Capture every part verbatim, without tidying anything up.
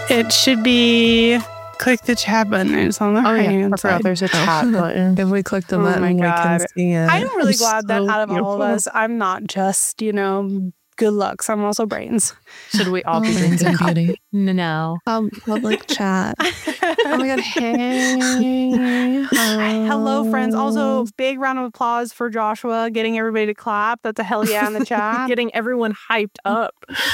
It should be click the chat button. It's on the oh, right yeah. hand I forgot side. there's a chat button. If we click the Oh button, my we God. can see it. I'm really It's glad that so out of all of beautiful. us, I'm not just, you know, good looks. I'm also brains. Should we all be Oh, drinking and coffee? beauty. No. Um, public chat. Oh my God. Hey. Hello, friends. Also, Um, big round of applause for Joshua getting everybody to clap. That's a hell yeah in the chat. Getting everyone hyped up.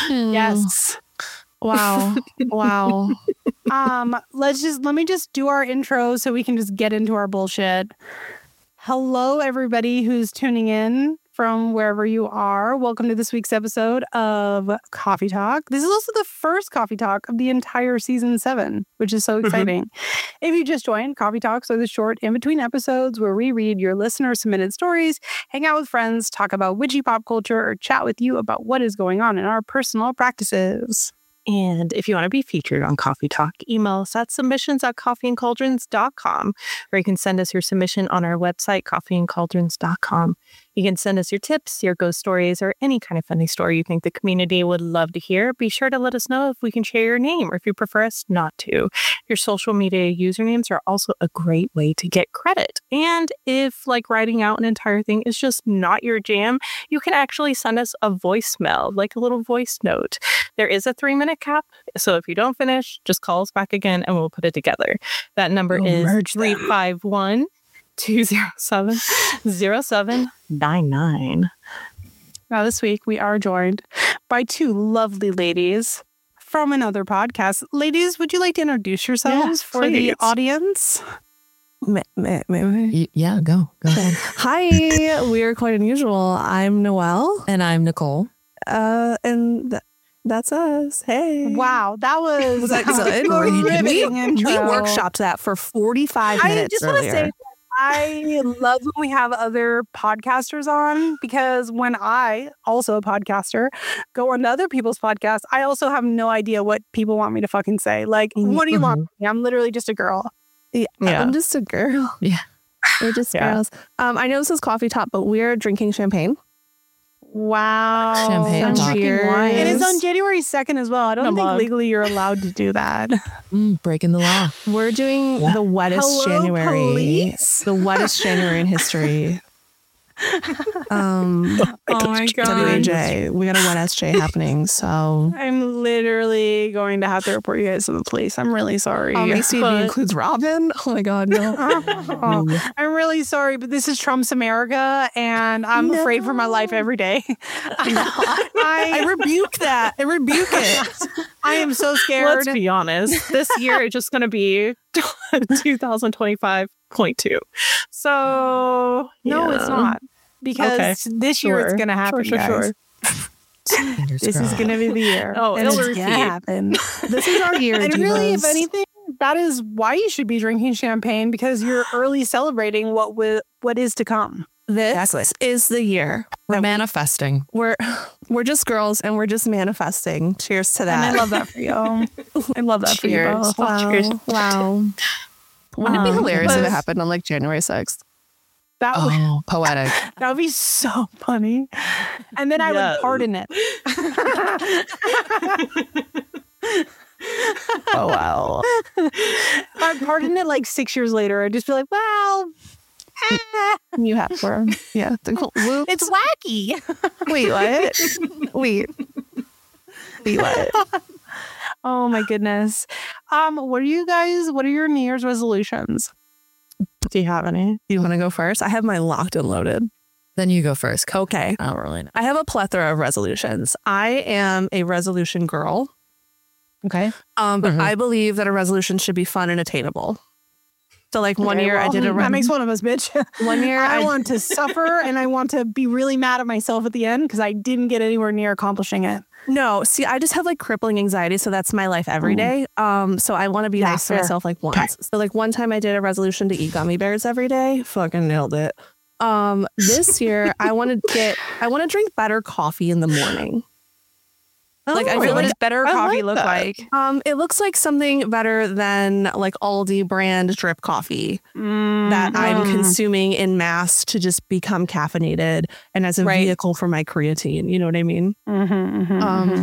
Yes. Wow. Wow. Um, let's just let me just do our intro so we can just get into our bullshit. Hello, everybody who's tuning in from wherever you are. Welcome to this week's episode of Coffee Talk. This is also the first Coffee Talk of the entire season seven, which is so exciting. If you just joined, Coffee Talks are the short in-between episodes where we read your listener-submitted stories, hang out with friends, talk about witchy pop culture, or chat with you about what is going on in our personal practices. And if you want to be featured on Coffee Talk, email us at submissions at coffee and cauldrons dot com, or you can send us your submission on our website, coffee and cauldrons dot com. You can send us your tips, your ghost stories, or any kind of funny story you think the community would love to hear. Be sure to let us know if we can share your name or if you prefer us not to. Your social media usernames are also a great way to get credit. And if like writing out an entire thing is just not your jam, you can actually send us a voicemail, like a little voice note. There is a three minute cap. So if you don't finish, just call us back again and we'll put it together. That number We'll is merge them. three five one, two zero seven, zero seven nine nine. Now, this week, we are joined by two lovely ladies from another podcast. Ladies, would you like to introduce yourselves Yes, for the please. audience? May, may, may, may. Y- yeah, go. Go ahead. Hi, we are quite unusual. I'm Noelle, And I'm Nicole. uh, and th- that's us. Hey. Wow, that was, Was that good? a we, riveting we intro. workshopped that for forty-five I minutes just want to earlier. say that I love when we have other podcasters on, because when I, also a podcaster, go on to other people's podcasts, I also have no idea what people want me to fucking say. Like, what do you want? from me? I'm literally just a girl. Yeah, Yeah. I'm just a girl. Yeah. We're just Yeah. girls. Um, I know this is Coffee Talk, but we're drinking champagne. Wow. Champagne Some talk. cheers. wine. It is on January second as well. I don't A think mug. legally you're allowed to do that. Mm, breaking the law. We're doing Yeah. the wettest Hello, January. police. The wettest January in history. Um, Oh my W A god. J. We got a wet S J happening, so I'm literally going to have to report you guys to the police. I'm really sorry. um, A C B But- includes Robin. Oh my God, no. Oh, I'm really sorry, but this is Trump's America, and I'm afraid for my life every day. I I, rebuke that. I rebuke it. I am so scared. Let's be honest. This year it's just going to be two thousand twenty-five point two. So, No, yeah. it's not. Because Okay. this year it's Sure. going to happen, Sure, sure, guys. sure. Fingers This is crossed. going to be the year. Oh, and it'll it's repeat. gonna happen. This is our year. And really, if divas. anything, that is why you should be drinking champagne, because you're early celebrating what wi- what is to come. this Exactly. is the year. We're manifesting. We're we're just girls and we're just manifesting. Cheers to that. And I love that for you. I love that for you Cheers. both. Wow. Cheers. Wow. Wouldn't it be Um, hilarious if but- it happened on like January sixth? That would, Oh, poetic. that would be so funny. And then I Yes. would pardon it. Oh wow. I'd pardon it like six years later. I'd just be like, well, eh, You have for yeah. The cool, whoops. it's wacky. Wait, what? Wait. Wait, what? Oh my goodness. Um, what are you guys, what are your New Year's resolutions? Do you have any? You want to go first? I have mine locked and loaded. Then you go first. Okay. I don't really know. I have a plethora of resolutions. I am a resolution girl. Okay. Um, but Mhm. I believe that a resolution should be fun and attainable. So like one year I did a That re- makes one of us, bitch. one year I I, want to suffer and I want to be really mad at myself at the end because I didn't get anywhere near accomplishing it. no, see, I just have like crippling anxiety, so that's my life every day. Um, so I want to be Yeah, nice fair. to myself like once. So like one time I did a resolution to eat gummy bears every day. Fucking nailed it. Um, this year I want to get I want to drink better coffee in the morning. Like, I Oh, feel what like- does better I coffee like look that. like? Um, it looks like something better than like Aldi brand drip coffee that I'm Mm. consuming in mass to just become caffeinated and as a Right. vehicle for my creatine. You know what I mean? Mhm, mhm, Um, mhm.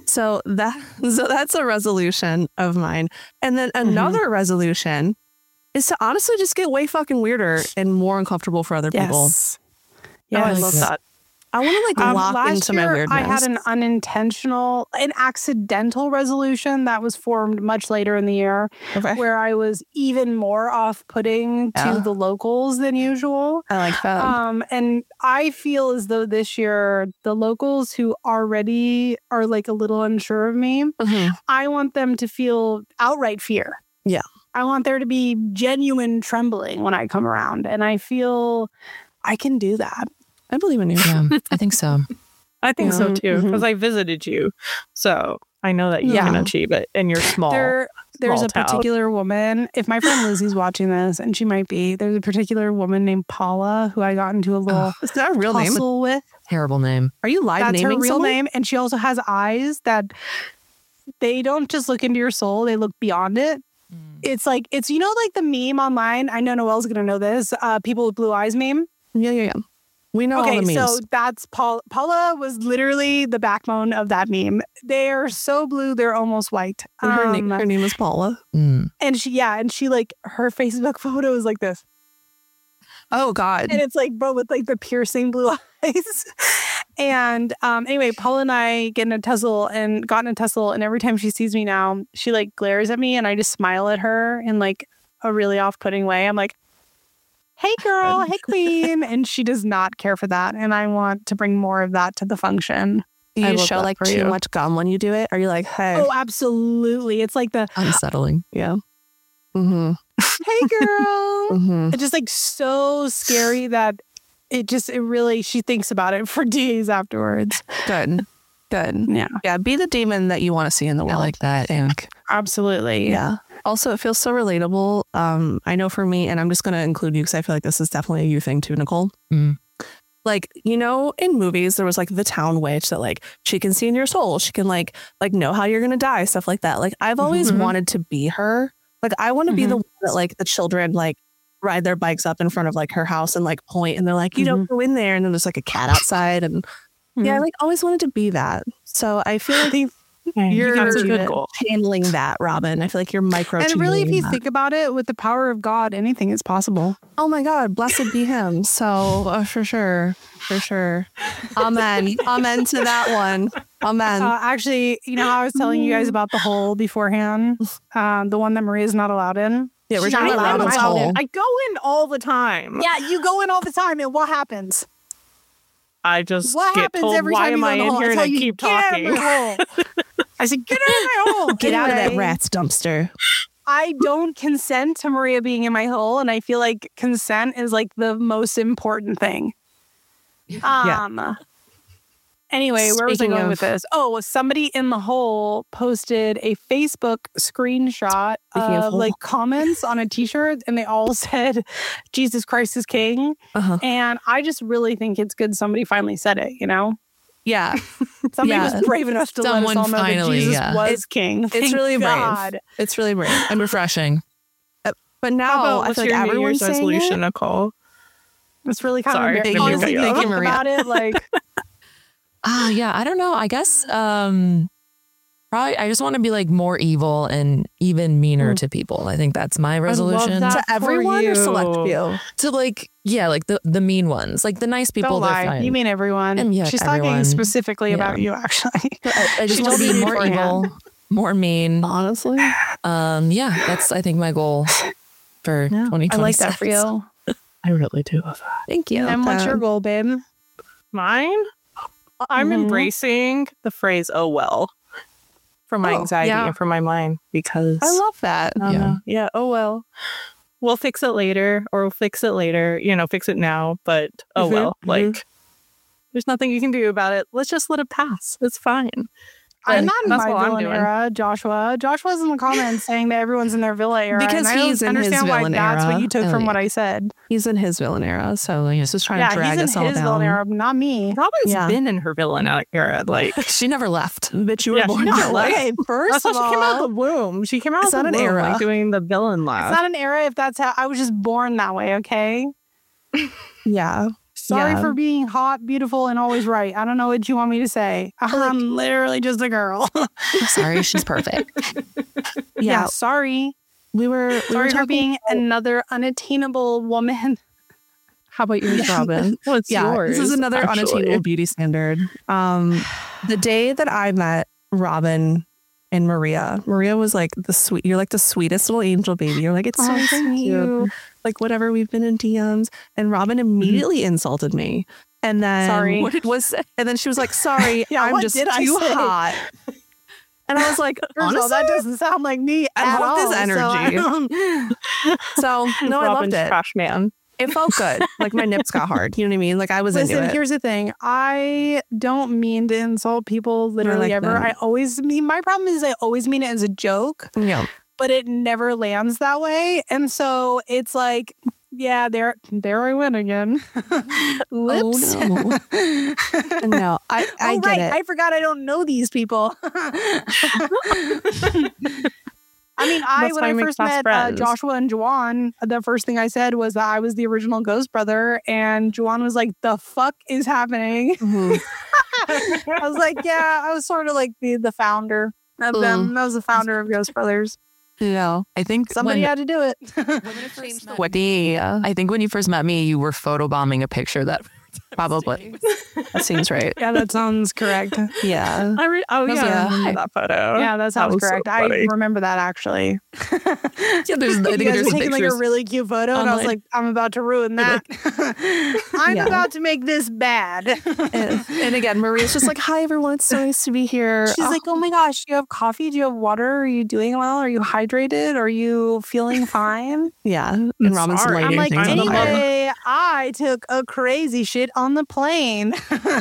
So that so that's a resolution of mine. And then another mm-hmm. resolution is to honestly just get way fucking weirder and more uncomfortable for other people. Yes. Yeah, I love that. I want to like um, lock last into year, my weirdness. I had an unintentional, an accidental resolution that was formed much later in the year, okay. where I was even more off-putting to yeah. the locals than usual. I like that. Um, and I feel as though this year, the locals who already are like a little unsure of me, mm-hmm. I want them to feel outright fear. Yeah. I want there to be genuine trembling when I come around. And I feel I can do that. I believe in you. Yeah, I think so. I think yeah. so too, because mm-hmm. I visited you. So I know that you yeah. can achieve it and you're small. There, there's small a town. particular woman, if my friend Lizzie's watching this, and she might be, there's a particular woman named Paula who I got into a little Is that a real name? tussle with. Terrible name. Are you live That's her naming real someone? name. And she also has eyes that they don't just look into your soul, they look beyond it. Mm. It's like, it's, you know, like the meme online. I know Noelle's going to know this. Uh, people with blue eyes meme. Yeah, yeah, yeah. We know okay, all the memes. So that's Paul. Paula was literally the backbone of that meme. They're so blue, they're almost white. And her, Um, name, her name is Paula. Mm. and she, yeah, and she like her Facebook photo is like this, Oh God. and it's like, bro, with like the piercing blue eyes. And um, anyway, Paula and I get in a tussle and got in a tussle, and every time she sees me now, she like glares at me, and I just smile at her in like a really off-putting way. I'm like, hey girl, hey queen. And she does not care for that. And I want to bring more of that to the function. Do I you love show that like for too you. much gum when you do it? Are you like, hey? Oh, absolutely. It's like the, Unsettling. yeah. Mm-hmm. hey girl. Mm-hmm. It's just like so scary that it just, it really, she thinks about it for days afterwards. Good. Good. Yeah, Yeah. Be the demon that you want to see in the I world. like that. I think. absolutely. Yeah. Also, it feels so relatable. Um, I know for me, and I'm just going to include you because I feel like this is definitely a you thing too, Nicole. Mm. Like, you know, in movies, there was like the town witch that like she can see in your soul. She can like like know how you're going to die, stuff like that. Like, I've always Mm-hmm. wanted to be her. Like, I want to be Mhm. the one that like the children like ride their bikes up in front of like her house and like point, and they're like, you Mhm. don't go in there. And then there's like a cat outside. And yeah, I like always wanted to be that. So I feel like You're you're that's a good goal. channeling that, Robin. I feel like you're micro And really, if you that. think about it, with the power of God, anything is possible. Oh my God, blessed be him. So uh, for sure, for sure. Amen. Amen to that one. Amen. Uh, actually, you know how I was telling you guys about the hole beforehand? Um, the one that Maria's not allowed in? yeah, we're she's talking not about allowed Robin's in. hole. I go in all the time. Yeah, you go in all the time, and what happens? I just What get happens told, every why time am you go I in the in hole? here I and tell I you, keep "Get out of talking? my hole." I said, get out of my hole. Get out of that Anyway, rat's dumpster. I don't consent to Maria being in my hole, and I feel like consent is like the most important thing. Um. Anyway, where was I Speaking going of- with this? Oh, somebody in the hole posted a Facebook screenshot Speaking of of hole. like comments on a T-shirt, and they all said, "Jesus Christ is King." Uh-huh. And I just really think it's good somebody finally said it. You know, Yeah. somebody Yeah. was brave enough to Someone let us all know finally, that Jesus yeah. was King. It's Thank really God. brave. It's really brave. And refreshing. But now How about I what's feel like your New everyone's Year's saying resolution, it. Nicole? It's really kind Sorry, of thank you, honestly, thank you, thinking Maria. about it, like Ah, yeah. I don't know. I guess um, probably I just want to be like more evil and even meaner Mm. to people. I think that's my resolution. that. To for everyone or select you. few? To like, yeah, like the, the mean ones. Like the nice people, don't they're lie. fine. You mean everyone? And yeah, She's everyone. talking specifically Yeah. about you, actually. I, I just She want to to told be me more beforehand. evil, more mean. honestly. Um, yeah, that's I think my goal for Yeah, twenty twenty-six. I like that for you. I really do love that. Thank you. And what's your goal, babe? Mine? I'm Mhm. embracing the phrase "oh well" for my Oh, anxiety yeah. and for my mind because I love that. I don't Yeah. know. yeah, oh well. We'll fix it later, or we'll fix it later. You know, fix it now, but oh Mhm, well. mhm. Like, there's nothing you can do about it. Let's just let it pass. It's fine. I'm But not in that's my what I'm villain doing. era, Joshua. Joshua's in the comments saying that everyone's in their villa era. Because and I don't he's in his understand why villain that's era. what you took Oh, from yeah. what I said. He's in his villain era, so he's just trying Yeah, to drag he's us in all his down. villain era, not me. Robin's Yeah. been in her villain era. Like, She never left. Bitch, you were Yeah, born. she No, left. okay, first that's how of she came out all, of the womb. She came out It's of the not an womb, era. like doing the villain It's laugh. not an era if that's how I was just born that way, okay? yeah. Sorry Yeah. for being hot, beautiful, and always right. I don't know what you want me to say. I'm literally just a girl. Sorry, she's perfect. yeah. sorry. We were we Sorry were for talking being another unattainable woman. How about yours, Robin? What's yeah, yours? this is another actually? unattainable beauty standard. Um, the day that I met Robin and Maria, Maria was like the sweet. You're like the sweetest little angel baby. You're like, it's so Oh, nice to thank meet you. you. Like whatever. We've been in D Ms, and Robin immediately insulted me. And then Sorry. what was and then she was like, "Sorry, Yeah, I'm what just did I too say? hot." And I was like, First of all, honestly, that doesn't sound like me I at love all. this energy. So, so no, I Robin's loved it. trash man. It felt good. Like my nips got hard. You know what I mean? Like I was listen, into it. here's the thing. I don't mean to insult people literally like ever. that. I always mean, my problem is I always mean it as a joke, Yeah. but it never lands that way. And so it's like, yeah, there, there I went again. Whoops. Oh, no. No, I, I oh, get right. it. I forgot I don't know these people. I mean, I That's when why I we make first fast met uh, friends. Joshua and Juwan, the first thing I said was that I was the original Ghost Brother, and Juwan was like, "The fuck is happening?" Mhm. I was like, "Yeah, I was sort of like the the founder of Mm. them. I was the founder of Ghost Brothers. No. I think Somebody when, had to do it." what Yeah. I think when you first met me, you were photobombing a picture that Probably. That seems right. Yeah, that sounds correct. Yeah. I re- oh, That was yeah, I a- remember that photo. Yeah, that sounds was so correct. I funny. remember that actually. Yeah, there's, I You think guys there's were taking like a pictures. really cute photo, and I was online. like, "I'm about to ruin that. I'm Yeah. about to make this bad." And, and again, Maria's just like, "Hi, everyone. It's so nice to be here." She's Oh, like, "Oh my gosh, do you have coffee? Do you have water? Are you doing well? Are you hydrated? Are you feeling fine?" yeah. And It's Robin's sorry. lighting I'm like, things on fire. "Anyway, I took a crazy shit on the plane."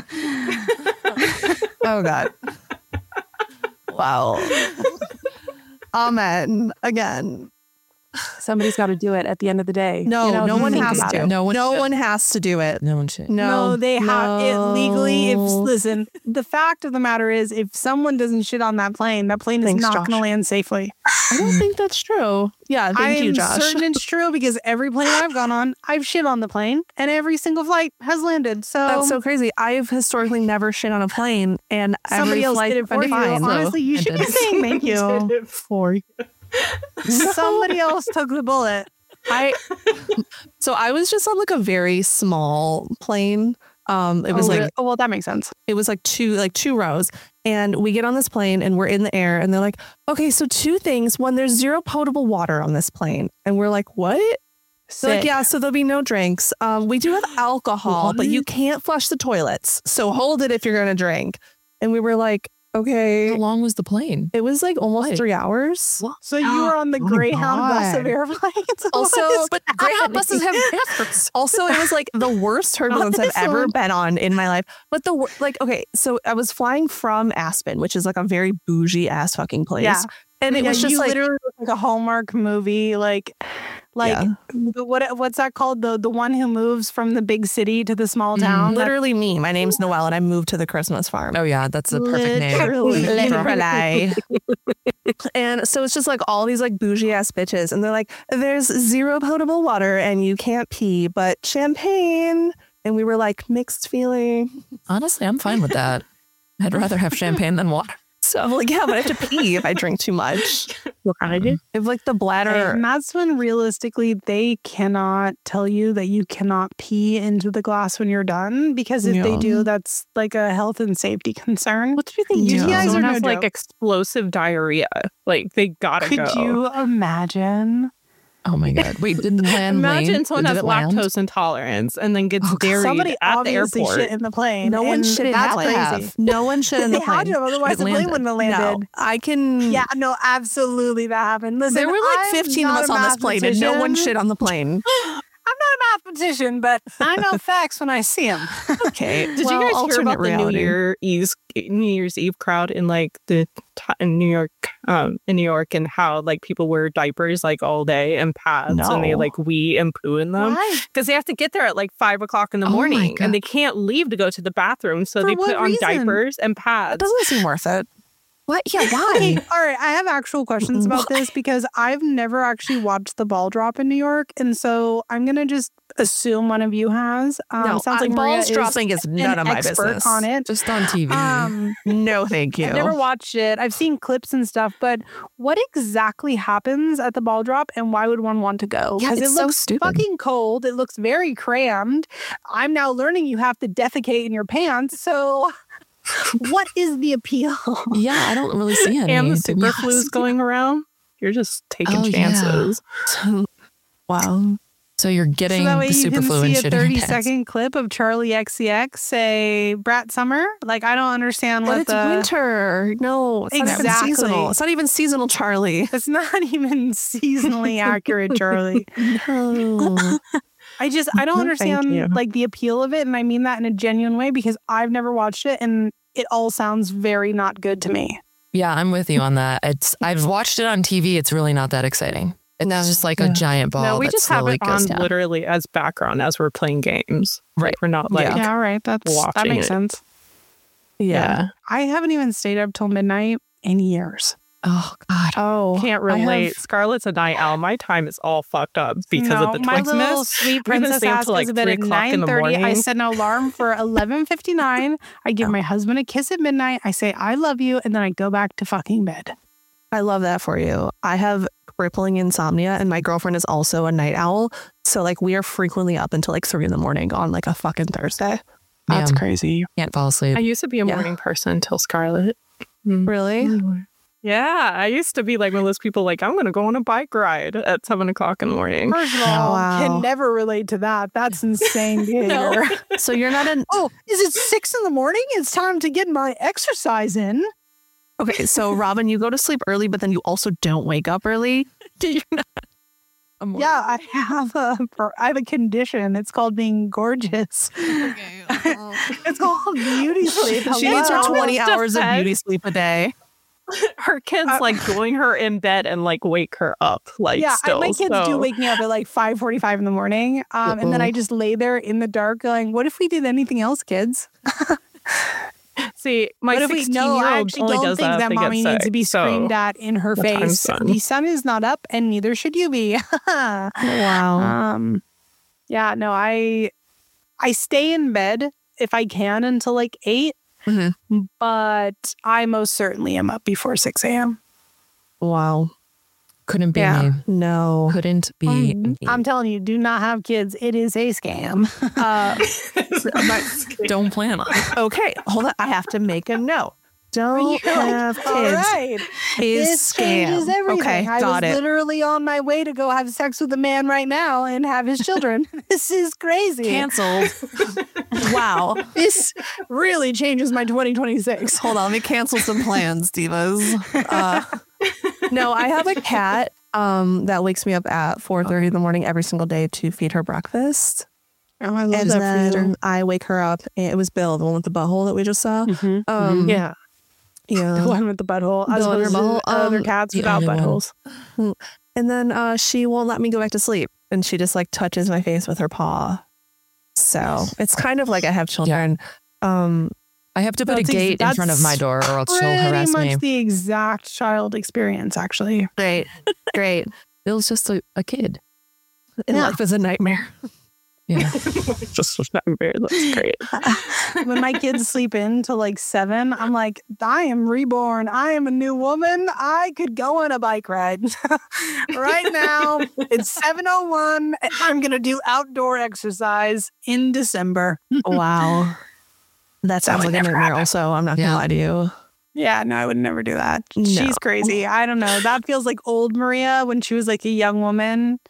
Oh God. Wow. Amen. Again. Somebody's got to do it at the end of the day. No, You know, no if you one think has about to. it. No one no should. one has to do it. No one should. No, No, they have it legally. If no. listen, the fact of the matter is, if someone doesn't shit on that plane, that plane is Thanks, not Josh. going to land safely. I don't think that's true. Yeah, thank I you, am Josh. certain it's true because every plane I've gone on, I've shit on the plane, and every single flight has landed. So That's so crazy. I've historically never shit on a plane, and somebody every else flight did it for went you. fine. Honestly, you I should be did. saying thank you. for you. Somebody else took the bullet. I so I was just on like a very small plane. Um, it was Oh, like really? Oh, well, that makes sense. it was like two like two rows, and we get on this plane and we're in the air, and they're like, okay, so two things. One, there's zero potable water on this plane, and we're like, what? They're like, Sick. yeah, so there'll be no drinks. Um, we do have alcohol, but you can't flush the toilets, so hold it if you're gonna drink. And we were like, okay. How long was the plane? It was like almost What? three hours. So you were on the Oh my Greyhound bus of God. airplanes. Also, What is but Greyhound buses have bathrooms. Also, it was like the worst turbulence I've ever Awesome. been on in my life. But the wor- like, okay, so I was flying from Aspen, which is like a very bougie ass fucking place. Yeah. And it Yeah, was just you like, literally look like a Hallmark movie, like, like Yeah. the, what what's that called? The the one who moves from the big city to the small town. That- literally me. My name's Noelle, and I moved to the Christmas farm. Oh yeah, that's a perfect name. Literally. Literally. And so it's just like all these like bougie ass bitches, and they're like, there's zero potable water and you can't pee, but champagne. And we were like, mixed feeling. Honestly, I'm fine with that. I'd rather have champagne than water. So I'm like, yeah, but I have to pee if I drink too much. What kind of do? If like the bladder. And that's when realistically they cannot tell you that you cannot pee into the glass when you're done, because if they Yeah. do, that's like a health and safety concern. What do you think? Yeah. You guys someone are no has like joke. explosive diarrhea. Like they gotta Could go. you imagine? Oh my god! Wait, did the land Imagine land? someone Did has it land? lactose intolerance and then gets Oh, God. buried Somebody at the obviously airport. shit in the plane. No one and should that's have crazy. have. No one should in They the had plane. to, otherwise It the plane landed. wouldn't have No, landed. I can. Yeah, no, absolutely that happened. Listen, There were like I'm fifteen of not us a on this plane, and no one mathematician. shit on the plane. I'm not a mathematician, but I know facts when I see them. Okay. Did well, you guys hear alternate about the New reality. Year Eve New Year's Eve crowd in like the t- in New York, um, in New York, and how like people wear diapers like all day and pads, and they No. like wee and poo in them Why? because they have to get there at like five o'clock in the Oh my morning, God. and they can't leave to go to the bathroom, so For they what put on reason? diapers and That pads. doesn't seem worth it. What? Yeah, Okay, why? all right. I have actual questions about this because I've never actually watched the ball drop in New York. And so I'm going to just assume one of you has. Um, no, sounds uh, like Maria balls is dropping is none an of my expert business. on it. Just on T V. Um, No, thank you. I've never watched it. I've seen clips and stuff, but what exactly happens at the ball drop and why would one want to go? Yeah, Because it's it so looks stupid. fucking cold. It looks very crammed. I'm now learning you have to defecate in your pants. So what is the appeal? Yeah, I don't really see any. And the to super be flu's honest. going around. You're just taking Oh, yeah. chances. Wow. So you're getting So that way the you super can flu see and a shitting your thirty pants. second clip of Charlie X C X say Brat Summer. Like, I don't understand But what it's the... winter. No, it's not even Exactly. seasonal. It's not even seasonal, Charlie. It's not even seasonally accurate, Charlie. No. I just, I don't No, thank understand you. like the appeal of it. And I mean that in a genuine way because I've never watched it and it all sounds very not good to me. Yeah, I'm with you on that. It's I've watched it on T V. It's really not that exciting. It's just like a Yeah. giant ball. No, we that just have slowly it goes on down. literally as background as we're playing games. Right. We're not like, Yeah. Yeah, all right. That's, that watching makes it. sense. Yeah. I haven't even stayed up till midnight in years. Oh God. Oh. can't I have- relate. Scarlett's a night owl. My time is all fucked up because no, of the my little Twixmas. sweet We've been princess staying ass till, like, goes to bed three at o'clock in the nine thirty. I morning. set an alarm for eleven fifty-nine. I give my husband a kiss at midnight. I say, I love you. And then I go back to fucking bed. I love that for you. I have crippling insomnia and my girlfriend is also a night owl. So like we are frequently up until like three in the morning on like a fucking Thursday. That's Man, crazy. can't fall asleep. I used to be a Yeah. morning person until Scarlett. Mm. Really? Yeah, I used to be like one of those people like, I'm going to go on a bike ride at seven o'clock in the morning. First of all, Wow. can never relate to that. That's insane behavior. So you're not an Oh, is it six in the morning? It's time to get my exercise in. okay. So Robin, you go to sleep early, but then you also don't wake up early. Do you not? Yeah, I have a I have a condition. It's called being gorgeous. It's called beauty sleep. She needs her Hello. twenty hours of defense- beauty sleep a day. Her kids Uh, like join her in bed and like wake her up. Like Yeah, I, still. my kids so. do wake me up at like five forty-five in the morning. Um, and then I just lay there in the dark going, what if we did anything else, kids? See, my What if we sixteen no, year I old actually only don't does think that, that if they mommy get needs to sick, be so screamed at in her the time's face. done. The sun is not up and neither should you be. Wow. um yeah, no, I I stay in bed if I can until like eight, Mhm. but I most certainly am up before six a.m. Wow. Couldn't be Yeah. me. No. Couldn't be Mm, me. I'm telling you, do not have kids. It is a scam. Uh, Don't plan on it. okay. Hold on. I have to make a note. Don't have kids. All right. Is This scam. changes everything. Okay, I got was it. literally on my way to go have sex with a man right now and have his children. This is crazy. Canceled. Wow. This really changes my twenty twenty-six. Hold on, let me cancel some plans, divas. Uh, no, I have a cat um, that wakes me up at four thirty in the morning every single day to feed her breakfast. Oh, I love And that then for you. I wake her up. And it was Bill, the one with the butthole that we just saw. Mhm. Um, Yeah. yeah. The one with the butthole. As The one with opposed her to butthole. other Um, cats the without only one. buttholes. And then uh, she won't let me go back to sleep. And she just like touches my face with her paw. So it's kind of like I have children. Um, I have to put That's a ex- gate in front of my that's door or else she'll Pretty harass much me. the exact child experience, actually. great. Great. Bill's just a, a kid. And Yeah. life is a nightmare. Yeah. Just very that's great. When my kids sleep in till like seven, I'm like, I am reborn. I am a new woman. I could go on a bike ride. Right now, it's seven oh one. And I'm going to do outdoor exercise in December. Wow. That sounds would like a never nightmare also. I'm not going to Yeah. lie to you. Yeah, no, I would never do that. No. She's crazy. I don't know. That feels like old Maria when she was like a young woman.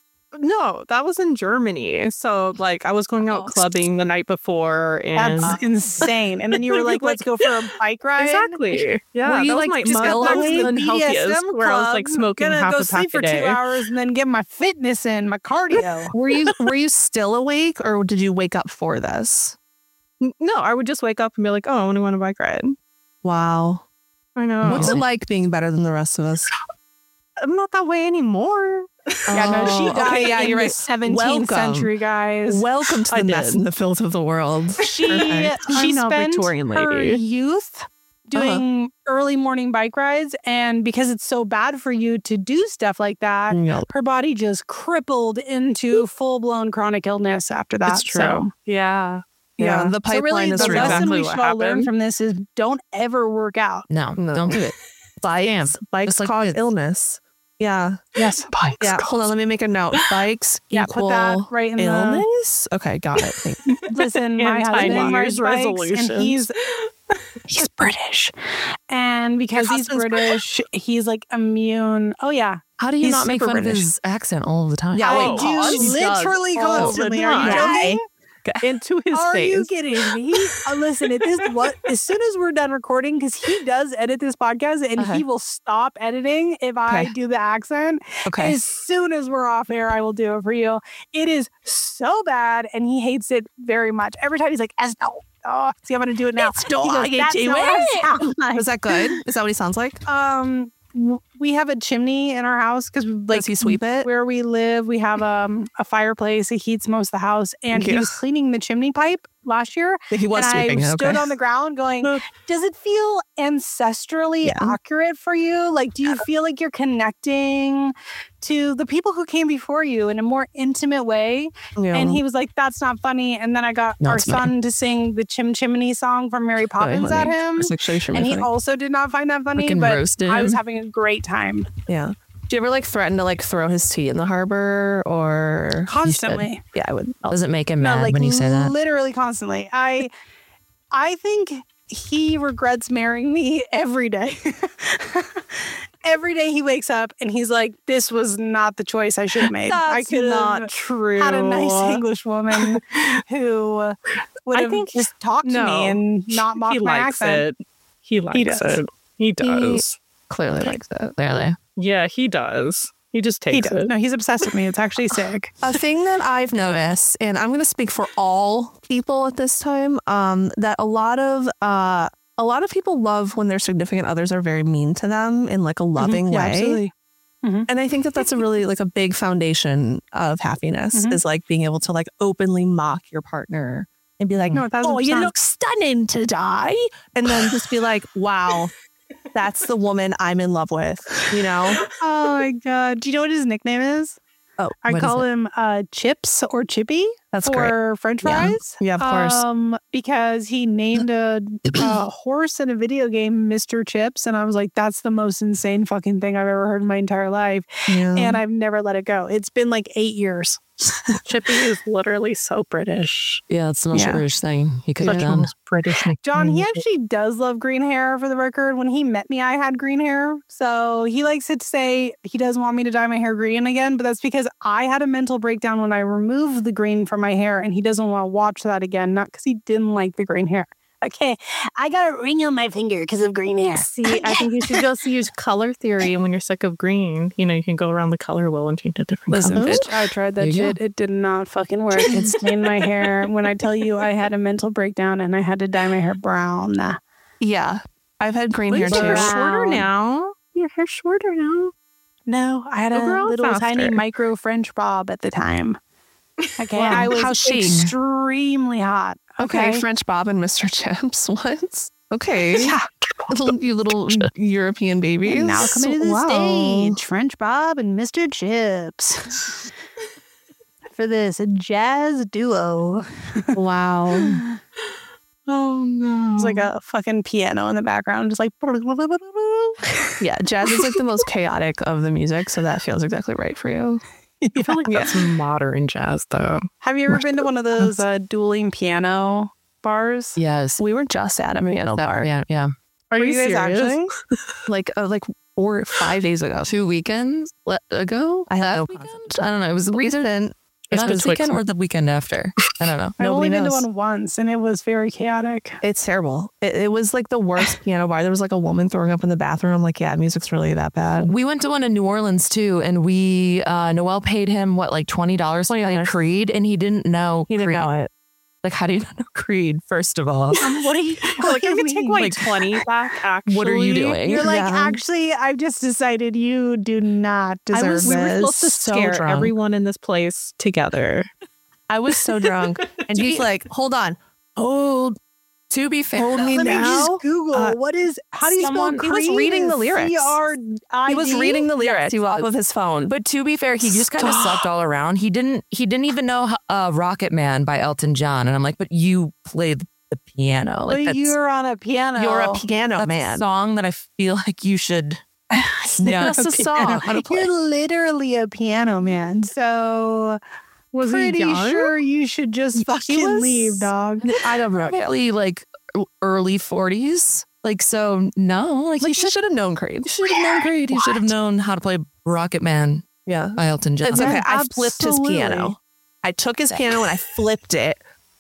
No, that was in Germany. So like I was going out Oh. clubbing the night before and That's insane. And then you were like, let's go for a bike ride. exactly. Yeah, Were you, that was like, my just mom. go That was away? the The B D S unhealthiest, M where I was like club, smoking gonna half go a pack sleep for a day. two hours and then get my fitness in, my cardio. Were you were you still awake or did you wake up for this? N- No, I would just wake up and be like, oh, I want to go on a bike ride. Wow. I know. What's it like being better than the rest of us? I'm not that way anymore. Yeah, no, she Oh, died okay, yeah, in you're the right. seventeenth Welcome. century, guys. Welcome to I the mess did. and the filth of the world. She Perfect. she I'm now spent Victorian her lady. youth doing uh-huh. early morning bike rides. And because it's so bad for you to do stuff like that, Yep. her body just crippled into full-blown chronic illness after that. It's true. So, yeah. Yeah, yeah. the pipeline so really, is the real. lesson exactly we what should all learn happened. from this is don't ever work out. No, No. don't do it. Bikes, bikes Just like cause kids. illness. Yeah. Yes. Bikes. Yeah. Hold on. Let me make a note. Bikes Yeah, equal put that right in the... illness. Okay, got it. Thank you. Listen, my husband Anti-New rides Year's bikes, and resolutions. he's he's British, and because Your he's husband's British, he's like immune. Oh yeah, How do you He's not make super fun British. of his accent all the time? Yeah, I wait, do pause. He literally does all the constantly. Are you time. joking? Into his Are face. you kidding me? Uh, listen, at this what as soon as we're done recording, because he does edit this podcast, and Okay. he will stop editing if I Okay. do the accent. Okay. As soon as we're off air, I will do it for you. It is so bad, and he hates it very much. Every time he's like, "As no, oh, see, I'm gonna do it now." It's He goes, dog "That's into not what I it." sound like." Is that good? Is that what he sounds like? Um, w- we have a chimney in our house because, like, Does he sweep it? where we live, we have um a fireplace. It heats most of the house, and he Yeah. was cleaning the chimney pipe last year. He was and sweeping I it. stood Okay. on the ground going, does it feel ancestrally Yeah. accurate for you? Like, do you feel like you're connecting to the people who came before you in a more intimate way? Yeah. And he was like, that's not funny. And then I got No, our it's funny. son to sing the Chim Chimney song from Mary Poppins at him. It's actually sure And he funny. also did not find that funny, Fucking but roasted I was him. having a great time. Yeah. Do you ever like threaten to like throw his tea in the harbor or? Constantly. Yeah, I would. Does it make him No, mad like when you say that? literally constantly. I I think he regrets marrying me every day. Every day he wakes up and he's like, this was not the choice I should have made. I That's could not have true. had a nice English woman who would I have think- just talked to no. me and not mock He my likes accent. it. He likes does. it. He does. Clearly likes it. Clearly. Yeah, he does. He just He takes does. it. No, he's obsessed with me. It's actually sick. A thing that I've noticed, and I'm going to speak for all people at this time, um, that a lot of uh, a lot of people love when their significant others are very mean to them in like a loving Yeah, way. absolutely. And I think that that's a really like a big foundation of happiness Mhm. is like being able to like openly mock your partner and be like, No, a thousand oh, you percent. look stunning today. And then just be like, wow, that's the woman I'm in love with, you know? Oh my God. Do you know what his nickname is? Oh, I what is call it? him uh, Chips or Chippy That's for great. French Yeah. fries. Yeah, of course. Um, because he named a, a horse in a video game Mister Chips. And I was like, that's the most insane fucking thing I've ever heard in my entire life. Yeah. And I've never let it go. It's been like eight years. Chippy is literally so British. Yeah, it's the most Yeah. British thing he could have Such done. a British nickname. John, he actually does love green hair for the record. When he met me, I had green hair. So he likes to say he doesn't want me to dye my hair green again, but that's because I had a mental breakdown when I removed the green from my hair and he doesn't want to watch that again, not because he didn't like the green hair. Okay, I got a ring on my finger because of green hair. See, I think you should go see use color theory. And when you're sick of green, you know, you can go around the color wheel and change to different Listen, colors. bitch, I tried that There you shit. It did not fucking work. It stained my hair. When I tell you I had a mental breakdown and I had to dye my hair brown. yeah. I've had green hair Your too. hair's shorter Brown. now. Your hair's shorter now. No, I had a Go grow little faster. tiny micro French bob at the time. Okay, Wow. I was How's she? extremely hot. Okay, Okay, French Bob and Mister Chips. What? Okay. Yeah. Little- you little European babies. And now coming to the Wow. stage, French Bob and Mister Chips. For this jazz duo. Wow. Oh no! It's like a fucking piano in the background, just like. Yeah, jazz is like the most chaotic of the music, so that feels exactly right for you. I feel like that's modern jazz, though. Have you ever been to one of those uh, dueling piano bars? Yes. We were just at a piano That- bar, yeah, yeah. Are Were you, you guys serious? actually? like uh, like four or five days ago. Two weekends le- ago? I have That no weekend? concept. I don't know. It was Recent. It's not been this weekend Twix. or the weekend after. I don't know. I've only Nobody been to knows. one once, and it was very chaotic. It's terrible. It, it was like the worst piano bar. There was like a woman throwing up in the bathroom. I'm like, yeah, music's really that bad. We went to one in New Orleans too, and we uh Noel paid him what, like twenty dollars for like Creed, and he didn't know He didn't Creed. know it. Like, how do you not know Creed, first of all? Um, what are you? Like, I do you could take mean? like twenty back. Actually, What are you doing? You're like, Yeah. actually, I've just decided you do not deserve I was- We were this. supposed to so scare drunk. everyone in this place together. I was so drunk. And he's like, hold on. Hold To be fair, Told me Let me now. just Google uh, what is how do you someone- spell he was reading the lyrics. C R I D? He was reading the lyrics he off was. of his phone. but to be fair, he just kind of sucked all around. He didn't. He didn't even know uh, "Rocket Man" by Elton John, and I'm like, but you played the piano. Like But that's, you're on a piano. You're a piano that's man. a song that I feel like you should. Yeah, That's a song. How to play. You're literally a piano man. So Was he pretty young? sure you should just fucking was- leave, dog. I don't know. probably like early forties. Like so, no. Like, Like, he you should should have known Creed. he should have known great. He should have known how to play "Rocket Man" Yeah. by Elton John. It's okay. Yeah, I flipped his absolutely. piano. I took his piano and I flipped it.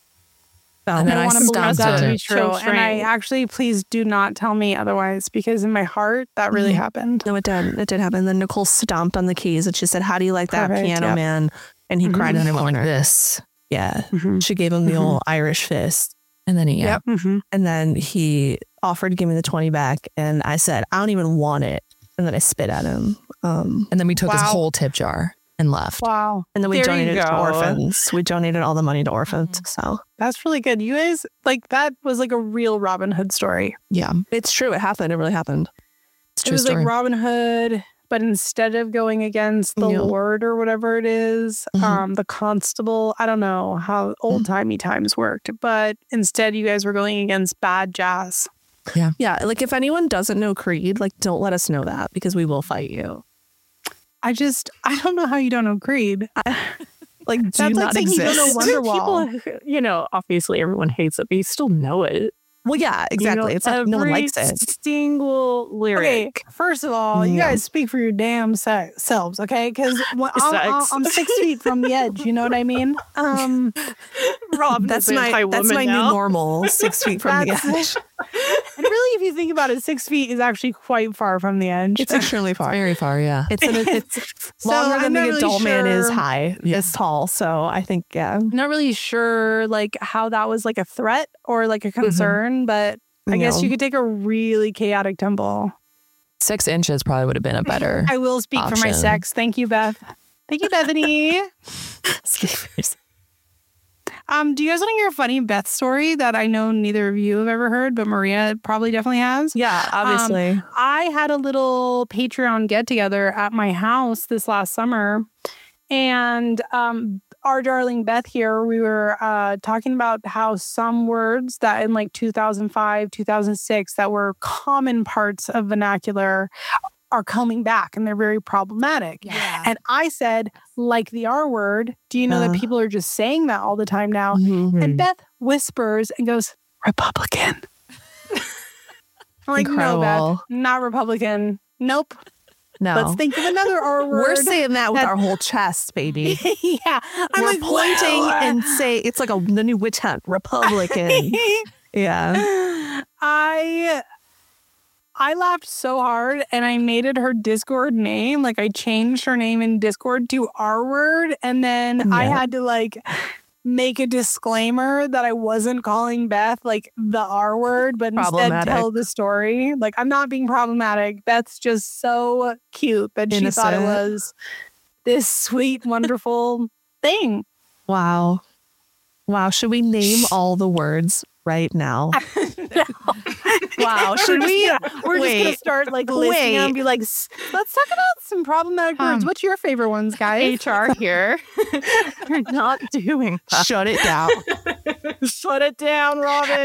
And then I I want to believe stomped that on to be it. true. So And I strange. actually, please do not tell me otherwise because in my heart, that really Mhm. happened. No, it did. It did happen. Then Nicole stomped on the keys and she said, "How do you like that, Perfect, piano yep. man?" And he Mhm. cried in And the I went like corner. this, Yeah. Mhm. She gave him the Mhm. old Irish fist. and then he yeah. Yep. Mm-hmm. And then he offered to give me the twenty back. And I said, "I don't even want it." And then I spit at him. Um, And then we took his Wow. whole tip jar and left. Wow. and then we There you donated it to go. orphans. We donated all the money to orphans. So That's really good. You guys, like, that was like a real Robin Hood story. Yeah, it's true. It happened. It really happened. it's a It true was story. like Robin Hood, but instead of going against the Yeah. Lord or whatever it is, Mhm. um, the constable, I don't know how old timey times worked, but instead you guys were going against bad jazz. Yeah. Like if anyone doesn't know Creed, like don't let us know that because we will fight you. I just, I don't know how you don't know Creed. Like do That's like not saying you don't know exist. Wonderwall. People, you know, obviously everyone hates it, but you still know it. Well, yeah, exactly. You know, It's like no one every likes it. Single lyric. Okay, first of all, you Yeah. guys speak for your damn se- selves, okay? Because I'm, I'm, Sex. I'm six feet from the edge. You know what I mean? Um, Rob, That's my that's my new normal. Six feet from the That's edge. and really, if you think about it, six feet is actually quite far from the edge. It's extremely far. Very far, yeah. It's an, it's So longer I'm than not the really adult man is sure- high. Yeah. Is tall. So I think yeah. I'm not really sure like how that was like a threat or like a concern, but I guess No. you could take a really chaotic tumble. Six inches probably would have been a better. I will speak for my Option. sex. Thank you, Beth. Thank you, Bethany. Um, do you guys want to hear a funny Beth story that I know neither of you have ever heard, but Maria probably definitely has? Yeah, obviously. I had a little Patreon get together at my house this last summer, and um, our darling Beth here, we were uh, talking about how some words that in like two thousand five, two thousand six, that were common parts of vernacular are coming back and they're very problematic. Yeah. And I said, like the R word, do you know Uh. that people are just saying that all the time now? Mhm. And Beth whispers and goes, Republican. I'm like, no, Incredible. Beth, not Republican. Nope. No. Let's think of another R word. We're saying that with that- our whole chest, baby. yeah. I'm We're like, pointing "Wow." and say it's like a the new witch hunt. Republican. Yeah. I I laughed so hard and I made it her Discord name. Like I changed her name in Discord to R word. And then I Yeah. had to like make a disclaimer that I wasn't calling Beth like the R word, but instead Problematic. tell the story. Like I'm not being problematic. Beth's just so cute that she thought it Innocent. was this sweet, wonderful thing. Wow. Wow. Should we name all the words right now? Wow. Should we? We're just gonna Wait. start like listing them and Wait. be like, "S- let's talk about some problematic words. Um, What's your favorite ones, guys? H R here. You're not doing that. Shut it down. Shut it down, Robin.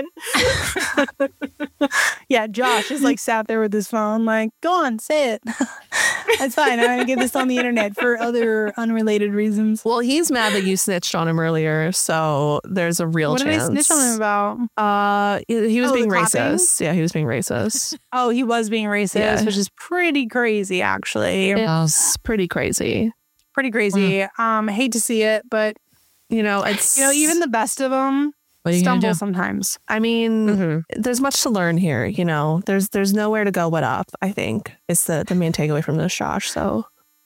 Yeah, Josh is like sat there with his phone, like, go on, say it. That's fine. I'm gonna get this on the internet for other unrelated reasons. Well, he's mad that you snitched on him earlier, so there's a real What did I chance. snitch on him about? Uh, he, he was Oh, being the clapping? racist. Yeah, he was being racist. Oh, he was being racist, Yeah. which is pretty crazy, actually. It's pretty crazy. Pretty crazy. Um, hate to see it, but You know, it's you know, even the best of them What are you gonna stumble do? sometimes. I mean, Mm-hmm. there's much to learn here. You know, there's there's nowhere to go but up. I think is the the main takeaway from this, Josh. So,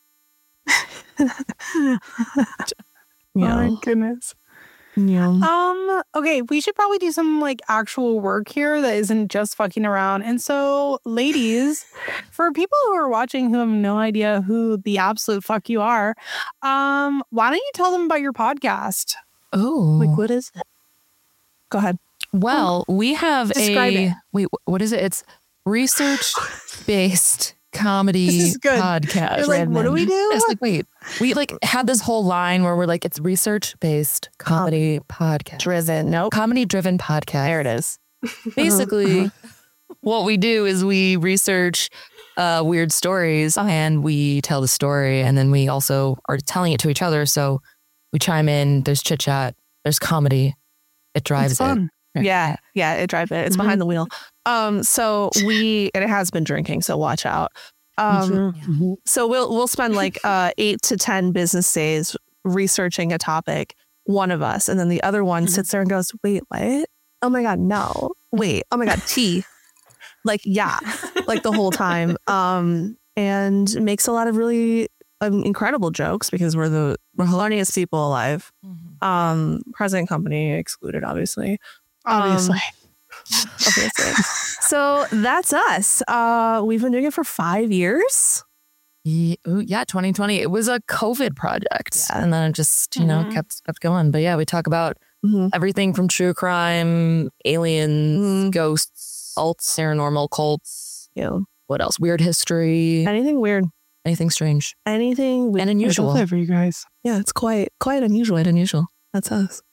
you Oh my know, goodness. yeah. Um, okay, we should probably do some like actual work here that isn't just fucking around. And so, ladies, for people who are watching who have no idea who the absolute fuck you are, um, why don't you tell them about your podcast? Oh, Like, what is it? Go ahead. Well, we have Describe a it. wait. What is it? It's research-based comedy This is good. podcast. You're like, what do we do? It's like, wait, we like had this whole line where we're like, it's research-based comedy podcast, Driven. Nope. comedy-driven podcast. There it is. Basically, what we do is we research uh, weird stories and we tell the story, and then we also are telling it to each other. So we chime in. There's chit chat. There's comedy. It drives It's fun. it. Yeah. Yeah. It drives it. It's Mhm. behind the wheel. Um, so we, and it has been drinking, so watch out. Um, Mhm. so we'll, we'll spend like uh, eight to ten business days researching a topic, one of us, and then the other one Mhm. sits there and goes, wait, what? Oh my God, no. Wait, oh my God, tea. Like, yeah, like the whole time. Um, and makes a lot of really um, incredible jokes because we're the we're hilarious people alive. Um, present company excluded, obviously. Obviously. Obviously. So that's us. Uh, we've been doing it for five years. Yeah, ooh, yeah, twenty twenty. It was a COVID project, Yeah. and then it just you know Mhm. kept kept going. But yeah, we talk about Mm-hmm. everything from true crime, aliens, Mhm. ghosts, alts, paranormal, cults. You know, What else? Weird history, anything weird, anything strange anything weird. and unusual. for you guys. Yeah, it's quite quite unusual. Quite unusual. That's us.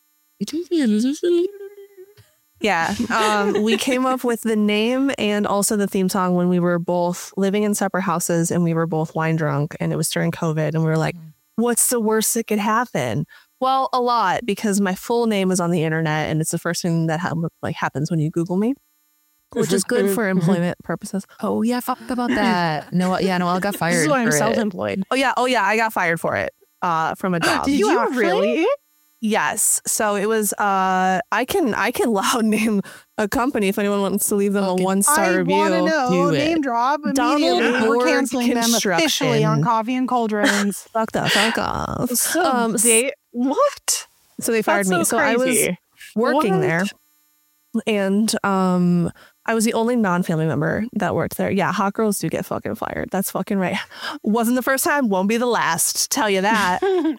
Yeah. Um, we came up with the name and also the theme song when we were both living in separate houses and we were both wine drunk, and it was during COVID, and we were like, what's the worst that could happen? Well, a lot, because my full name is on the internet and it's the first thing that ha- like happens when you Google me, which is good for employment purposes. Oh yeah, fuck about that. No, yeah, Noelle got fired. This is why I'm for it. self-employed. Oh yeah. Oh yeah. I got fired for it uh, from a job. Did you really? Yes. So it was, uh, I can, I can loud name a company if anyone wants to leave them Okay. a one star I review. want to know. Do it. Name drop Donald immediately. We're Ward canceling them officially Construction. on Coffee and Cauldrons. Fuck the fuck off. So Um, they, what? So they fired me. So I was working What? there, and um, I was the only non-family member that worked there. Yeah, hot girls do get fucking fired. That's fucking right. Wasn't the first time. Won't be the last. Tell you that.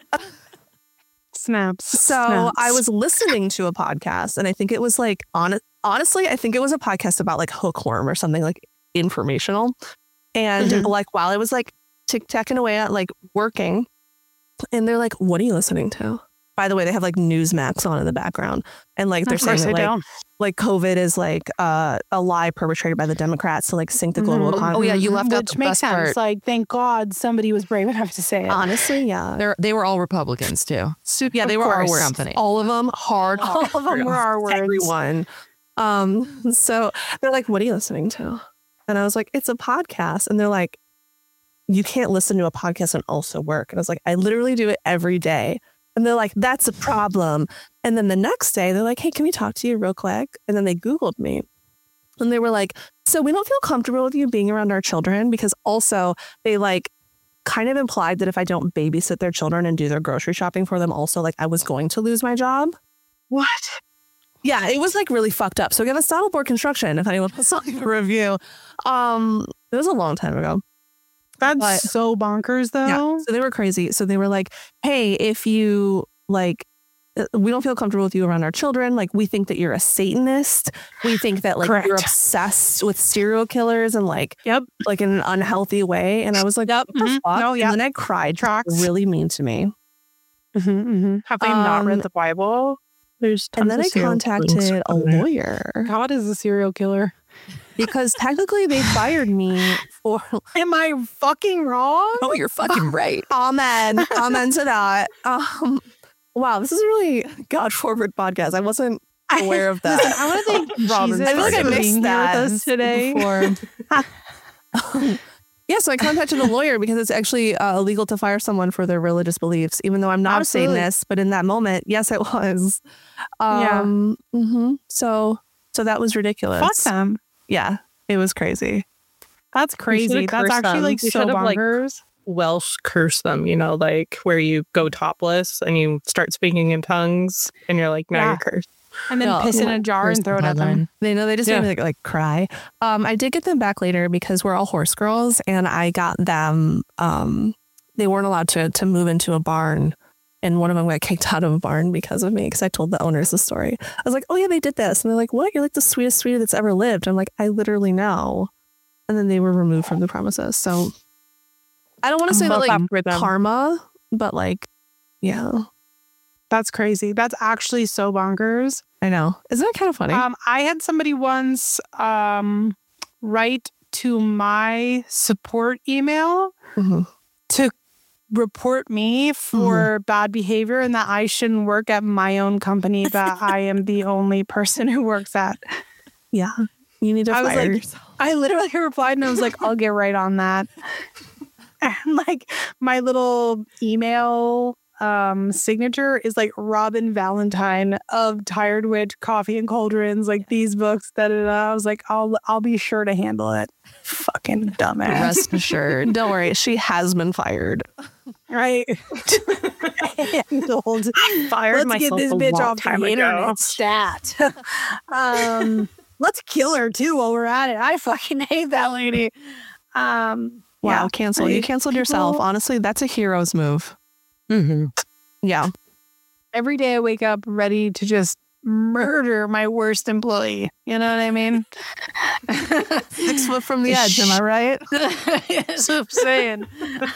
Snaps. So Snaps. I was listening to a podcast, and I think it was like on honestly, I think it was a podcast about like hookworm or something like informational. And Mhm. like while I was like tic tacking away at like working, and they're like, "What are you listening to?" By the way, they have like Newsmax on in the background, and like they're Of saying course that, they like do. like COVID is like uh, a lie perpetrated by the Democrats to like sink the global Mhm. economy. Oh yeah, you left out Which the makes best sense. part. Like, thank God somebody was brave enough to say it. Honestly, yeah. They're, they were all Republicans too. So, yeah, they Of were our course. words. Company. All of them hard. All of them were our words. Everyone. Um, so they're like, "What are you listening to?" And I was like, "It's a podcast." And they're like, "You can't listen to a podcast and also work." And I was like, "I literally do it every day." And they're like, "That's a problem." And then the next day, they're like, "Hey, can we talk to you real quick?" And then they Googled me. And they were like, "So we don't feel comfortable with you being around our children," because also they like kind of implied that if I don't babysit their children and do their grocery shopping for them, also like I was going to lose my job. What? Yeah, it was like really fucked up. So give us Saddleboard Construction if anyone wants to leave a review. Um, it was a long time ago. That's But- so bonkers, though. Yeah. So they were crazy. So they were like, "Hey, if you like, uh, we don't feel comfortable with you around our children. Like, we think that you're a Satanist. We think that like Correct. you're obsessed with serial killers and like, Yep. like in an unhealthy way." And I was like, "Yep, Mhm. no, No, yeah. And then I cried. Tracks. Really mean to me. Mm-hmm, mm-hmm. Have they not Um, read the Bible? There's tons And then of I serial contacted killings a on there. lawyer God is a serial killer. because technically they fired me for Am I fucking wrong? Oh, you're fucking right. Amen. Amen to that. Um, wow, this is a really God forward podcast. I wasn't aware of that. Listen, I want to thank Robin, Jesus I feel like I for missed being here that with us today. Before. Yeah, so I contacted a lawyer because it's actually uh, illegal to fire someone for their religious beliefs, even though I'm not Absolutely. a Satanist. But in that moment, yes, it was. Um, hmm So, so that was ridiculous. Fuck them. Yeah, it was crazy. That's crazy. should've That's cursed actually them. like You so should've, like, bonkers. Welsh curse them, you know, like where you go topless and you start speaking in tongues and you're like, now Yeah. you're cursed. And then Yeah. piss in a jar and throw it at them. They know they just Yeah. made me like, like cry. Um, I did get them back later because we're all horse girls, and I got them. Um, they weren't allowed to to move into a barn and one of them got kicked out of a barn because of me because I told the owners the story. I was like, oh yeah, they did this. And they're like, what? You're like the sweetest sweetie that's ever lived. I'm like, I literally know. And then they were removed from the premises. So I don't want to say that like with them. karma, but like, yeah. That's crazy. That's actually so bonkers. I know. Isn't that kind of funny? Um, I had somebody once um, write to my support email mm-hmm. to report me for mm-hmm. bad behavior and that I shouldn't work at my own company that I am the only person who works at. Yeah. You need to I fire was like, yourself. I literally replied and I was like, I'll get right on that. And like my little email um signature is like Robin Valentine of Tired Witch, Coffee and Cauldrons, like these books. Da, da, da. I was like, I'll I'll be sure to handle it. Fucking dumbass. Rest assured. Don't worry, she has been fired. Right. Handled. I fired Let's myself get this a bitch long off time the ago. internet stat. um, let's kill her too while we're at it. I fucking hate that lady. Um, wow, yeah. cancel. You canceled People- yourself. Honestly, that's a hero's move. Mm-hmm. Yeah. Every day I wake up ready to just murder my worst employee. You know what I mean? Six foot from the edge, am I right? That's what I'm saying.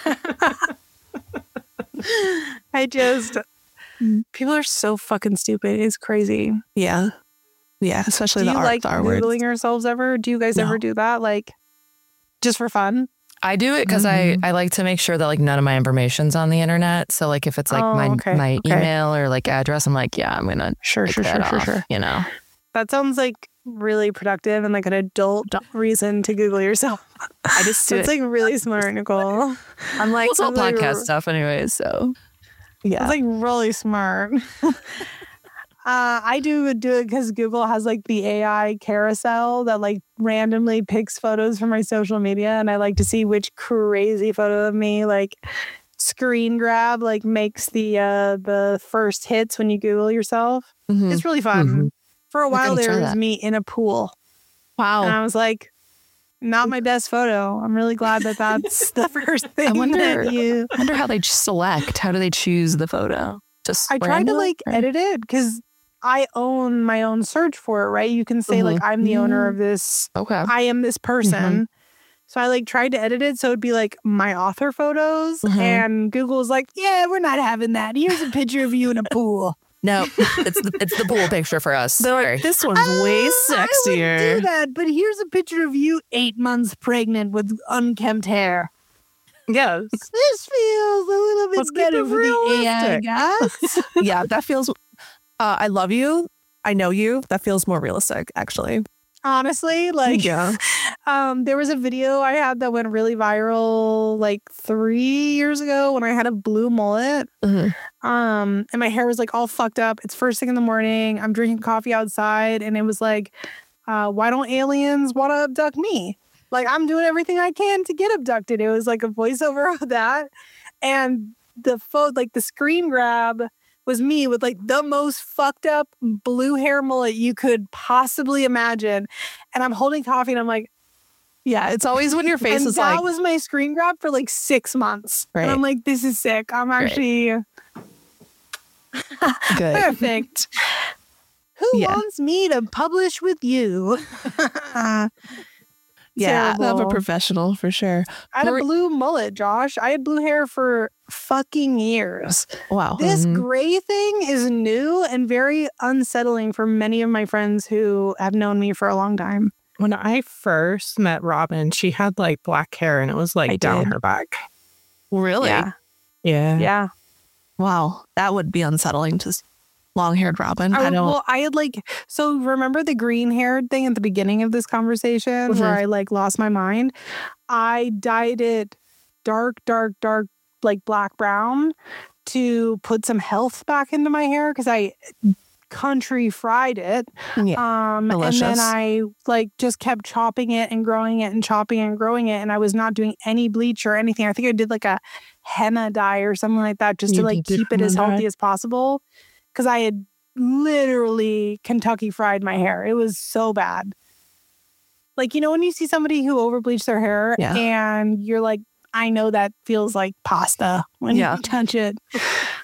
I just, people are so fucking stupid. It's crazy. Yeah. Yeah, especially do the you art, like the R words. Googling yourselves ever? Do you guys No. ever do that? Like, just for fun? I do it because Mhm. I, I like to make sure that like none of my information's on the internet. So like if it's like Oh, my okay, my okay. email or like address, I'm like, yeah, I'm gonna Sure, take sure, that sure, sure, off, sure. you know. That sounds like really productive and like an adult reason to Google yourself. I just do It's it. like really smart, Nicole. I'm like, Well, it's all sounds like podcast a- stuff anyways, so yeah. It's like really smart. Uh, I do do it because Google has like the A I carousel that like randomly picks photos from my social media, and I like to see which crazy photo of me like screen grab like makes the uh, the first hits when you Google yourself. Mhm. It's really fun. Mhm. For a I while gotta there try was that. me in a pool, Wow. and I was like, not my best photo. I'm really glad that that's the first thing wonder- that you. I wonder how they select. How do they choose the photo? Just I tried to randomly? like edit it because I own my own search for it, right? You can say like I'm the owner of this. Okay. I am this person. So I like tried to edit it so it'd be like my author photos, Mhm. and Google's like, yeah, we're not having that. Here's a picture of you in a pool. No, it's the it's the pool picture for us. They're Sorry. like, this one's way Oh, I would do sexier. that, but here's a picture of you eight months pregnant with unkempt hair. Yes. This feels a little bit Let's keep better it for the A I, realistic. guys. Yeah, that feels. Uh, I love you. I know you. That feels more realistic, actually. Honestly, like, Yeah. um, there was a video I had that went really viral like three years ago when I had a blue mullet. Mhm. Um, and my hair was like all fucked up. It's first thing in the morning. I'm drinking coffee outside, and it was like, uh, why don't aliens want to abduct me? Like, I'm doing everything I can to get abducted. It was like a voiceover of that. And the photo, like the screen grab was me with like the most fucked up blue hair mullet you could possibly imagine. And I'm holding coffee and I'm like, Yeah, it's always when your face and is that like, was my screen grab for like six months. Right. And I'm like, this is sick. I'm Right. actually good. perfect. Who Yeah. wants me to publish with you? Yeah, I'm a Terrible. professional for sure. I had a Marie- blue mullet, Josh. I had blue hair for fucking years. Wow. This Mhm. gray thing is new and very unsettling for many of my friends who have known me for a long time. When I first met Robin, she had like black hair and it was like I down did. her back. Really? Yeah. Yeah. Yeah. Wow. That would be unsettling to s- long-haired Robin. I, I, don't. well, I had like, so remember the green haired thing at the beginning of this conversation where I like lost my mind? I dyed it dark, dark, dark, like black brown to put some health back into my hair because I country fried it. Yeah. Um, and Delicious. then I like just kept chopping it and growing it and chopping it and growing it. And I was not doing any bleach or anything. I think I did like a henna dye or something like that just to You like did keep it as henna healthy dye? as possible. Because I had literally Kentucky fried my hair. It was so bad. Like, you know, when you see somebody who overbleached their hair Yeah. and you're like, I know that feels like pasta when Yeah. you touch it.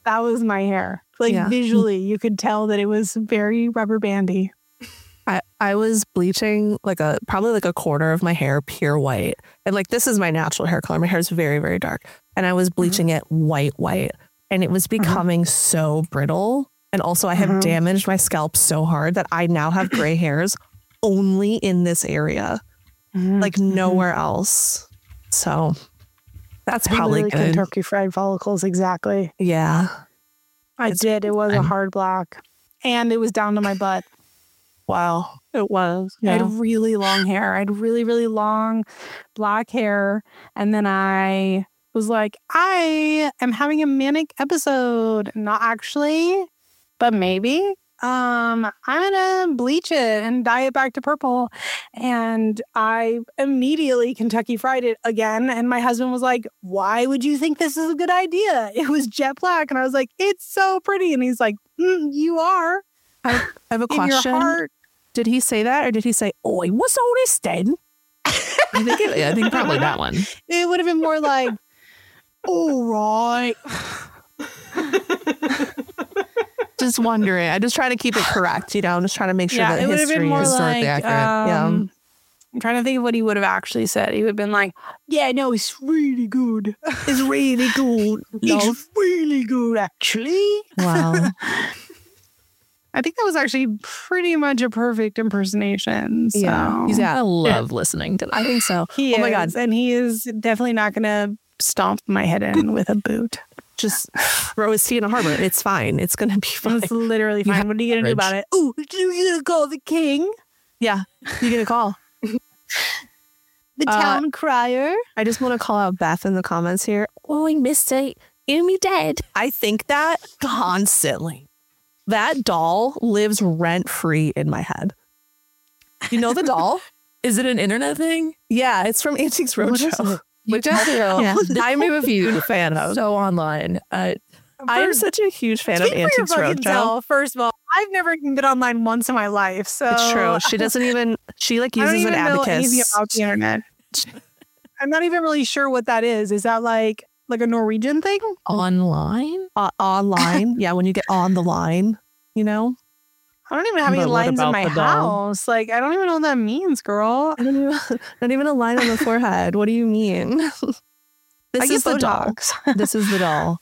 that was my hair. Like Yeah. visually, you could tell that it was very rubber bandy. I, I was bleaching like a probably like a quarter of my hair pure white. And like this is my natural hair color. My hair is very, very dark. And I was bleaching it white, white. And it was becoming so brittle. And also I have Mhm. damaged my scalp so hard that I now have gray hairs only in this area. Like nowhere else. So that's probably like good. Kentucky Fried Follicles, exactly. Yeah. I It's did. It was a fine. hard black. And it was down to my butt. Wow. It was. I Yeah. had really long hair. I had really, really long black hair. And then I was like, I am having a manic episode. Not actually, but maybe. Um, I'm gonna bleach it and dye it back to purple. And I immediately Kentucky fried it again. And my husband was like, why would you think this is a good idea? It was jet black. And I was like, it's so pretty. And he's like, mm, you are I have a in your question. heart. Did he say that or did he say, "Oi, what's all this then?" I think it, yeah, I think probably that one. It would have been more like, all right. Just wondering. I just try to keep it correct, you know. I'm just trying to make sure Yeah, that it would have history been more is historically like, accurate. um, I'm trying to think of what he would have actually said. He would have been like, yeah, no, it's really good. is really good. It's really good, actually. Wow. I think that was actually pretty much a perfect impersonation. So. Yeah. He's I yeah. love listening to that. I think so. He Oh my is, God. and he is definitely not going to stomp my head in with a boot. Just throw his feet in a harbor. It's fine. It's gonna be fine. It's literally You fine. What are you going to do about it? Ooh, you're going to call the king, Yeah. You get a call. the Uh, town crier. I just want to call out Beth in the comments here. Oh, I missed it. You me dead. I think that constantly. That doll lives rent free in my head. You know the doll? Is it an internet thing? Yeah, it's from Antiques Roadshow. You definitely Yeah. I'm a huge fan of. So online. Uh, I am First- such a huge fan of Speak for your Antiques fucking Roadshow. self. First of all, I've never even been online once in my life, so It's true. She doesn't even. She like I don't uses even an know anything abacus. about the internet. I'm not even really sure what that is. Is that like like a Norwegian thing? online? Uh, online. Yeah, when you get on the line, you know. I don't even have any But what lines in about my the doll? house. Like I don't even know what that means, girl. I don't even, not even a line on the forehead. What do you mean? This I is get the doll. Botox. This is the doll.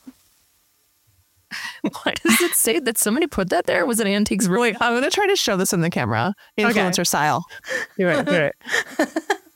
Why does it say that somebody put that there? Was it Antiques Roadshow? Wait, I'm gonna try to show this in the camera. Influencer style. You're right. You're right.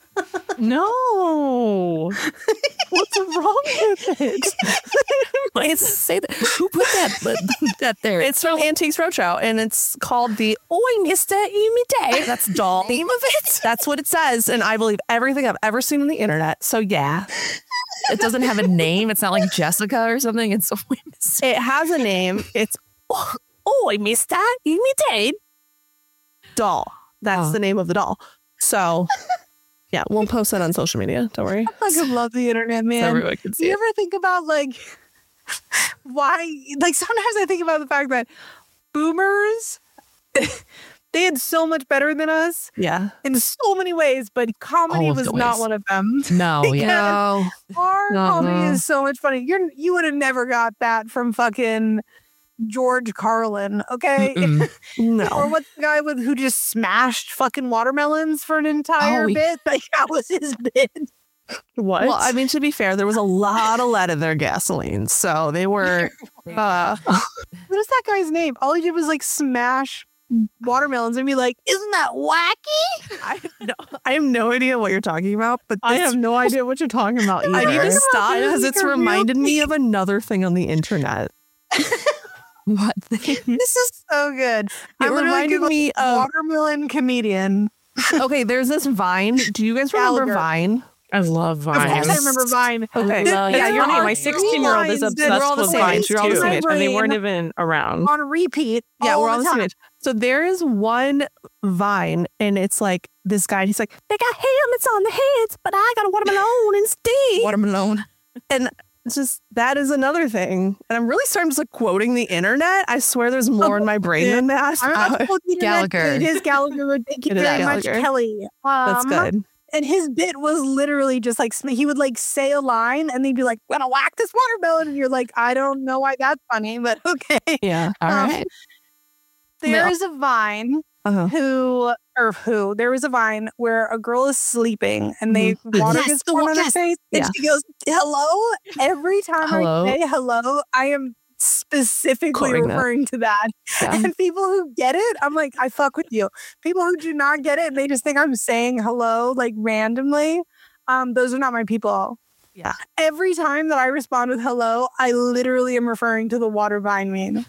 No. What's wrong with it? Why does it say that? Who put that that, that there? It's from Antiques Roadshow, and it's called the Oi, Mister Umide. That's doll name of it. That's what it says, and I believe everything I've ever seen on the internet. So yeah, It doesn't have a name. It's not like Jessica or something. It's it has a name. It's Oi, Mister Umide doll. That's Oh. the name of the doll. So yeah, we'll post that on social media. Don't worry. I could love the internet, man. everyone can Do see you it. ever think about like why? Like sometimes I think about the fact that boomers they had so much better than us Yeah. in so many ways, but comedy All of was the not ways. one of them. No, yeah. No. Our Uh-uh. comedy is so much funny. You're you would have never got that from fucking George Carlin, okay? Mm-mm. Or No. what the guy with who just smashed fucking watermelons for an entire Oh, he- bit? Like that was his bit. What? Well, I mean, to be fair, there was a lot of lead in their gasoline, so they were. Uh, What is that guy's name? All he did was like smash watermelons and be like, "Isn't that wacky?" I have no, I have no idea what you're talking about, but I this- have no idea what you're talking about either. I need to about stop this because it's interview. reminded me of another thing on the internet. What? This is so good. It I'm literally reminded Googling me of. watermelon comedian. Okay, there's this Vine. Do you guys remember Gallagher. Vine? I love Of Vine. course, I remember Vine. Okay. This- yeah, this you're is right. our My sixteen-year-old is lines that obsessed we're all the with same Vine age. too, We're all the same age. and they weren't brain. even around. On repeat. Yeah, all we're all the the same time. age. So there is one Vine, and it's like this guy. He's like, they got helmets on the heads, but I got a watermelon instead. Watermelon. And it's just that is another thing. And I'm really starting just like quoting the internet. I swear there's more in my brain than that. I'm Uh, not told the internet. Gallagher. It is Gallagher. Thank you It is very much, Gallagher. Kelly. That's Um, good. And his bit was literally just like, he would like say a line and they'd be like, "Gonna whack this watermelon." And you're like, I don't know why that's funny, but okay. Yeah. All Um, right. There No. is a Vine Uh-huh. who, or who, there was a Vine where a girl is sleeping and they water Yes, gets the poured one- on her yes. face and Yeah. she goes, "Hello." Every time Hello. I say hello, I am specifically Quoting that. referring to that. Yeah. And people who get it, I'm like, I fuck with you. People who do not get it and they just think I'm saying hello like randomly, um, those are not my people. Yeah. Every time that I respond with hello, I literally am referring to the water Vine meme.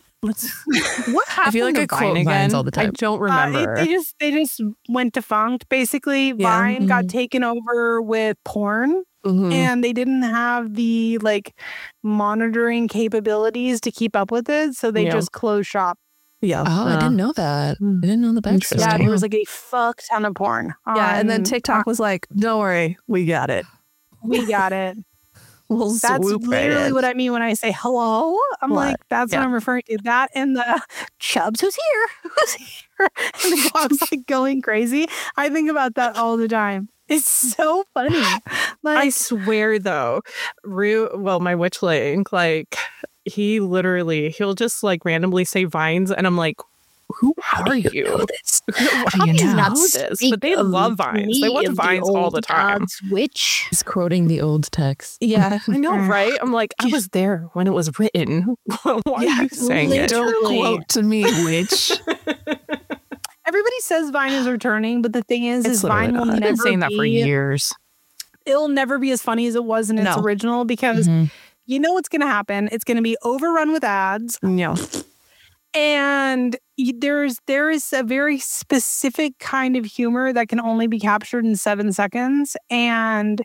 What happened I feel like to I Vine quote again? Vines all the I time. don't Uh, it- remember. they just they just went defunct. Basically, Yeah. Vine got Mhm. taken over with porn, Mhm. and they didn't have the like monitoring capabilities to keep up with it, so they Yeah. just closed shop. Yeah. Oh, I Uh, didn't know that. Hmm. I didn't know the backstory. Interesting. Yeah, there was like a fuck ton of porn. Yeah. And then on- TikTok was like, "Don't worry, we got it. we got it. We'll That's swoop right literally in." what I mean when I say hello. I'm What? like, that's Yeah. what I'm referring to. That and the Chubbs, who's here? Who's here? And the dog's like going crazy. I think about that all the time. It's so funny. Like, I swear though, Rue, well, my witch link, like he literally, he'll just like randomly say Vines, and I'm like, who are you? this? How do you know this? But they love Vines. They watch Vines all the time. Witch. He's quoting the old text. Yeah. I know, right? I'm like, I was there when it was written. Why are you saying it? literally. Quote to me, witch. everybody says Vine is returning, but the thing is, It's is literally Vine will not. I've never been saying that for be, years. it'll never be as funny as it was in its No. original because Mhm. you know what's going to happen. It's going to be overrun with ads. Yeah. And y- there's there is a very specific kind of humor that can only be captured in seven seconds, and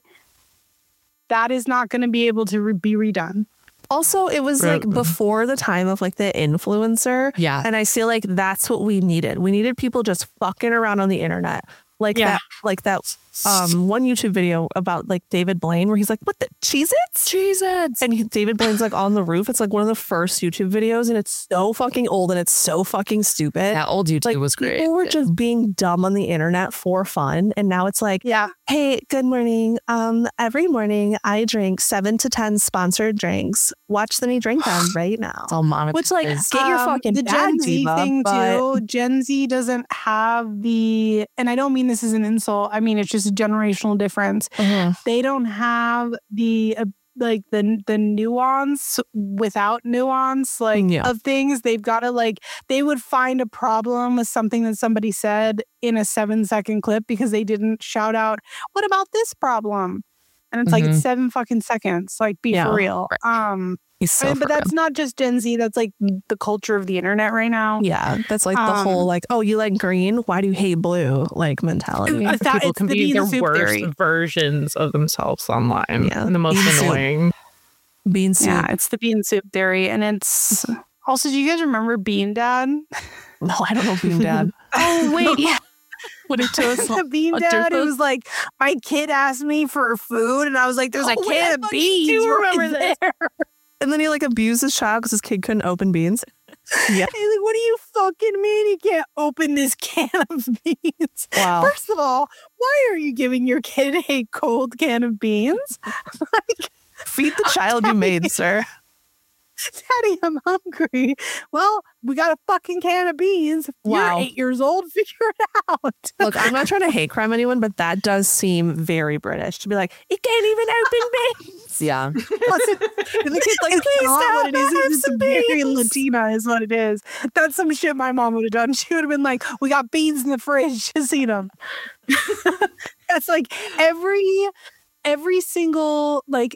that is not going to be able to re- be redone. Also, it was like Right. before the time of like the influencer. Yeah. And I feel like that's what we needed. We needed people just fucking around on the internet. Like Yeah. that, like that um, one YouTube video about like David Blaine where he's like, "What the Cheez-Its?" Cheez-Its. And he, David Blaine's like on the roof. It's like one of the first YouTube videos, and it's so fucking old and it's so fucking stupid. That old YouTube Like was great. people were just being dumb on the internet for fun, and now it's like, Yeah. "Hey, good morning. Um, every morning I drink seven to ten sponsored drinks. Watch me drink them right now." It's all monetized. Which, like, get your Um, fucking the bag, Gen Z diva, thing but- too. Gen Z doesn't have the, and I don't mean this as an insult. I mean it's just a generational difference. Uh-huh. They don't have the uh, like the the nuance without nuance, like Yeah. of things. They've got to like they would find a problem with something that somebody said in a seven second clip because they didn't shout out, "What about this problem?" And it's like it's seven fucking seconds. Like be Yeah. for real. Um. He's so I mean, but for that's not just Gen Z. That's like the culture of the internet right now. yeah, that's like the Um, whole like, "Oh, you like green? Why do you hate blue?" like mentality. I thought People it's can the be bean their soup worst theory. versions of themselves online. Yeah. And the most Bean soup. annoying. Bean soup. Yeah, it's the bean soup theory, and it's also. Do you guys remember Bean Dad? No, I don't know Bean Dad. Oh wait, yeah. What it does. The Bean Dad. It was like my kid asked me for food, and I was like, "There's a Oh, wait, I can of fucking beans." do right remember this. there. And then he like abused his child because his kid couldn't open beans. Yeah. He's like, "What do you fucking mean you can't open this can of beans?" Wow. First of all, why are you giving your kid a cold can of beans? Feed the child you made, sir. Daddy, I'm hungry. Well, we got a fucking can of beans. If Wow. You're eight years old. Figure it out. Look, I'm not trying to hate crime anyone, but that does seem very British to be like, "It can't even open beans." yeah. Listen, the kid's like, Please it's not stop, what it is. I have It's some very beans. Latina is what it is. That's some shit my mom would have done. She would have been like, "We got beans in the fridge. Just eat them." That's like every every single like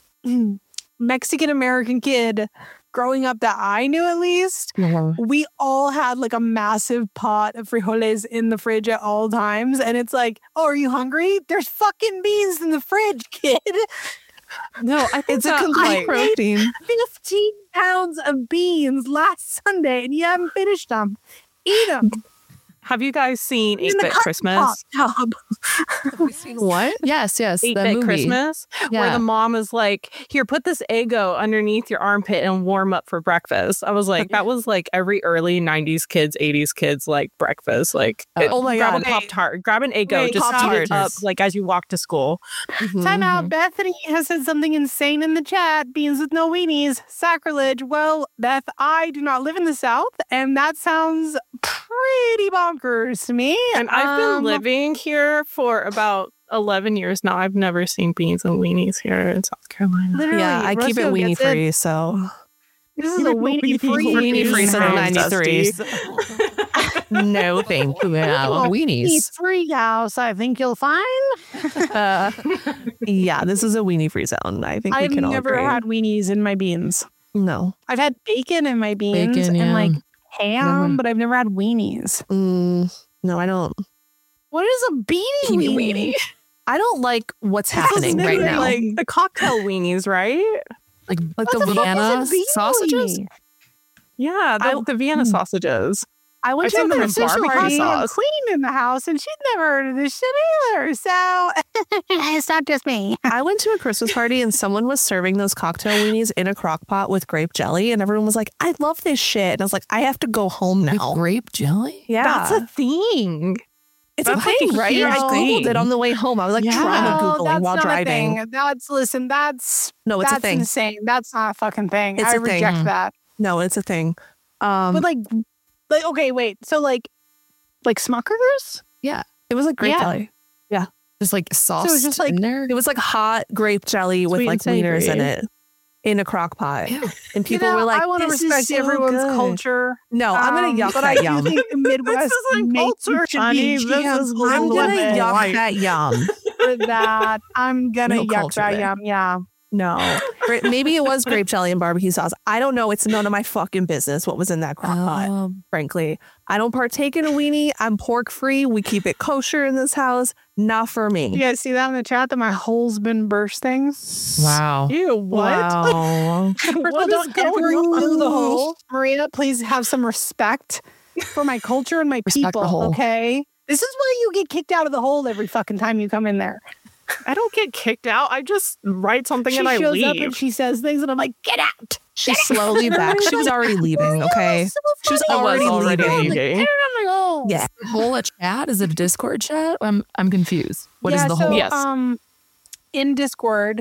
Mexican American kid growing up that I knew at least. We all had like a massive pot of frijoles in the fridge at all times. And it's like, "Oh, are you hungry? There's fucking beans in the fridge, kid." No, I think It's a that complaint. protein. fifteen pounds of beans last Sunday and you haven't finished them. Eat them. Have you guys seen In the eight-Bit cotton Christmas? pop tub. What? Yes, yes. the eight-Bit movie. Christmas, where Yeah. the mom is like, here, put this Eggo underneath your armpit and warm up for breakfast. I was like, that was like every early nineties kids, eighties kids, like breakfast. Like, it- Oh my grab God. a Pop-Tart, grab an Eggo, Wait, just heat it up Pop-Tarts. like as you walk to school. Time out. Bethany has said something insane in the chat. Beans with no weenies. Sacrilege. Well, Beth, I do not live in the South, and that sounds pretty bonkers to me. And I've been Um, living here for about eleven years now. I've never seen beans and weenies here in South Carolina. Literally, Yeah, I keep it Rocio weenie gets free, so This is a weenie free. weenie free since House, ninety-three. No, thank you. Yeah, Oh, weenies. Weenie free house, I think you'll find. Uh, yeah, this is a weenie free zone. I think I've we can all never agree. had weenies in my beans. No. I've had bacon in my beans Bacon, and yeah. like ham, Never. but I've never had weenies. Mm, no, I don't. What is a beanie Beanie weenie? weenie. I don't like what's happening right Literally, now. Like the cocktail weenies, right? Like, like What the, the fuck is a Vienna beanie sausages? weenie? Yeah, the, I- the Vienna sausages. I went I've to seen a them in Christmas barbecue party and sauce. Queen in the house, and she'd never heard of this shit either. So it's not just me. I went to a Christmas party and someone was serving those cocktail weenies in a crock pot with grape jelly, and everyone was like, I love this shit. And I was like, I have to go home With now. grape jelly? Yeah. That's a thing. it's that's a like thing, a right? huge I Googled thing. it on the way home. I was like Yeah. trauma No, Googling that's while not driving. A thing. That's listen. That's No, it's that's a thing. insane. That's not a fucking thing. It's I a thing. reject that. No, it's a thing. Um, But like, like okay, wait. So like, like Smuckers? it was like grape yeah. jelly. Just like sauce it's just like- in there? It was like hot grape jelly with Sweet like and wieners in savory. it in a crock pot. Ew. And people you know, were like, I want to this is respect so everyone's good. culture. No, I'm um, going to yuck but that I do yum. think the Midwest isn't makes culture, you should honey. be This is canceled I'm I'm a going little to bit yuck that yum. for that. I'm gonna No yuck culture that there. yum. Yeah. No. Gra- Maybe it was grape jelly and barbecue sauce. I don't know. It's none of my fucking business what was in that crock pot, Um, frankly. I don't partake in a weenie. I'm pork free. We keep it kosher in this house. Not for me. You guys see that in the chat that my hole's been bursting? wow. Ew, what? Wow. First of all, What is don't going ever use the on? hole. Maria, please have some respect for my culture and my Respect the people. hole. Okay. This is why you get kicked out of the hole every fucking time you come in there. I don't get kicked out. I just write something She and I shows leave. up and she says things, and I'm like, get out. She slowly back. She was already leaving, okay? She was I was already already leaving. leaving. Get out of my hole. Yeah. The whole a chat? Is it a Discord chat? I'm I'm confused. What is yeah, the so, whole? Yes. Um, in Discord,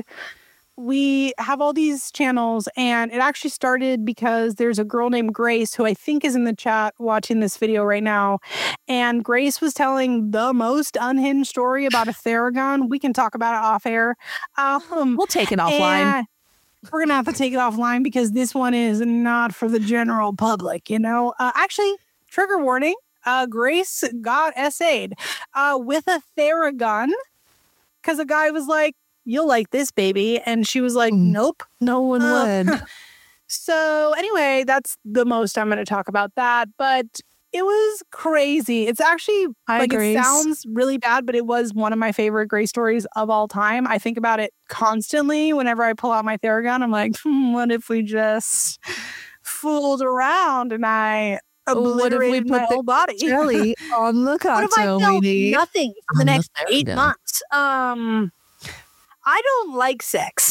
we have all these channels, and it actually started because there's a girl named Grace who I think is in the chat watching this video right now. And Grace was telling the most unhinged story about a Theragun. We can talk about it off air. Um, We'll take it offline. and we're gonna have to take it offline because this one is not for the general public. You know, uh, actually, trigger warning. Uh, Grace got essayed uh, with a Theragun because a guy was like, "You'll like this, baby," and she was like, Mm. "Nope." No one Uh, would. So anyway, that's the most I'm going to talk about that. But it was crazy. It's actually Hi, like Grace. it sounds really bad, but it was one of my favorite Grace stories of all time. I think about it constantly whenever I pull out my Theragun. I'm like, hmm, what if we just fooled around and I What if we obliterated put my the whole body? Jelly on the What if I cocktail felt weenie. nothing for the On the next eight Theragun. months? Um, I don't like sex.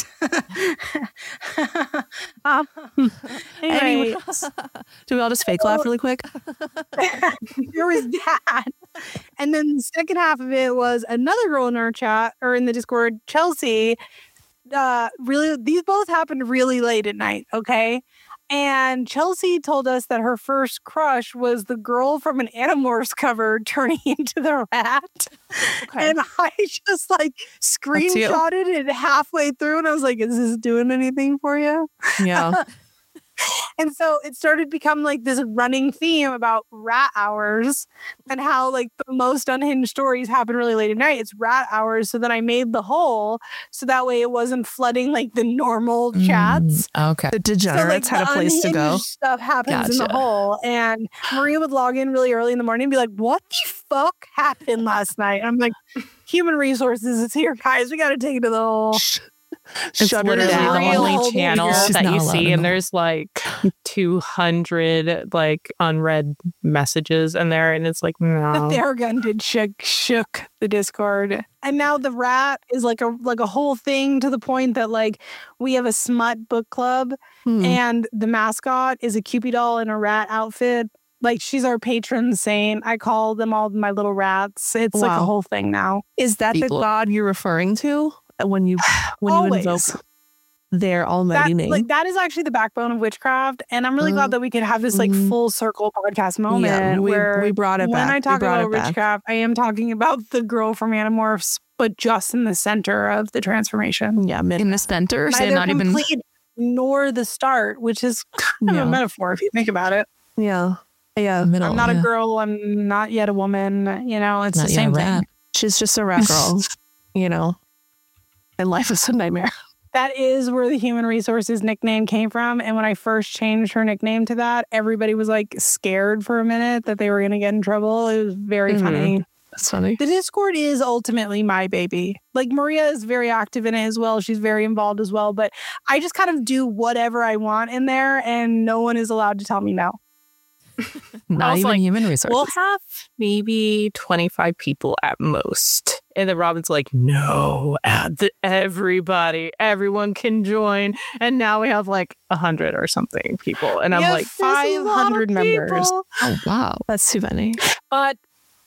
um, anyway, Anyway, do we all just fake laugh really quick? there was that. And then the second half of it was another girl in our chat or in the Discord, Chelsea. Uh, really, these both happened really late at night. Okay. And Chelsea told us that her first crush was the girl from an Animorphs cover turning into the rat. Okay. And I just like screenshotted it halfway through and I was like, is this doing anything for you? Yeah. And so it started becoming like this running theme about rat hours and how like the most unhinged stories happen really late at night. It's rat hours. So then I made the hole so that way it wasn't flooding like the normal chats. Mm, okay. The So, like, degenerates had the a place to go. unhinged Stuff happens in the Gotcha. hole, and Maria would log in really early in the morning and be like, "What the fuck happened last night?" And I'm like, "Human resources is here, guys. We got to take it to the hole." It's Shut her literally down. the Real only channel behavior. She's that not you allowed see, in and the- there's like two hundred like unread messages in there, and it's like The no. Theragun did shook shook the Discord, and now the rat is like a like a whole thing to the point that like we have a smut book club, Hmm. and the mascot is a Cupid doll in a rat outfit. Like she's our patron saint. I call them all my little rats. It's like a Wow. whole thing now. Is that People- the god you're referring to when you when you Always. invoke their almighty That, name? like that is actually the backbone of witchcraft, and I'm really Uh, glad that we could have this like mm. full circle podcast moment yeah, we, where we brought it when back. I We talk brought about it back. witchcraft, I am talking about the girl from Animorphs, but just in the center of the transformation. Yeah, mid- In the center, so Neither not even. complete nor the start, which is kind of Yeah. a metaphor if you think about it. yeah, yeah. Middle, I'm not yeah. a girl. I'm not yet a woman. You know, it's Not the yet a same rat. thing. She's just a rat girl, you know. And life is a nightmare. That is where the human resources nickname came from. And when I first changed her nickname to that, everybody was like scared for a minute that they were going to get in trouble. It was very Mhm. funny. That's funny. The Discord is ultimately my baby. Like Maria is very active in it as well. She's very involved as well. But I just kind of do whatever I want in there, and no one is allowed to tell me no. Not was even like, human resources. We'll have maybe twenty-five people at most. And then Robin's like, no, add the everybody. Everyone can join. And now we have like one hundred or something people. And I'm We have like, five hundred members. people. Oh wow. That's too many. But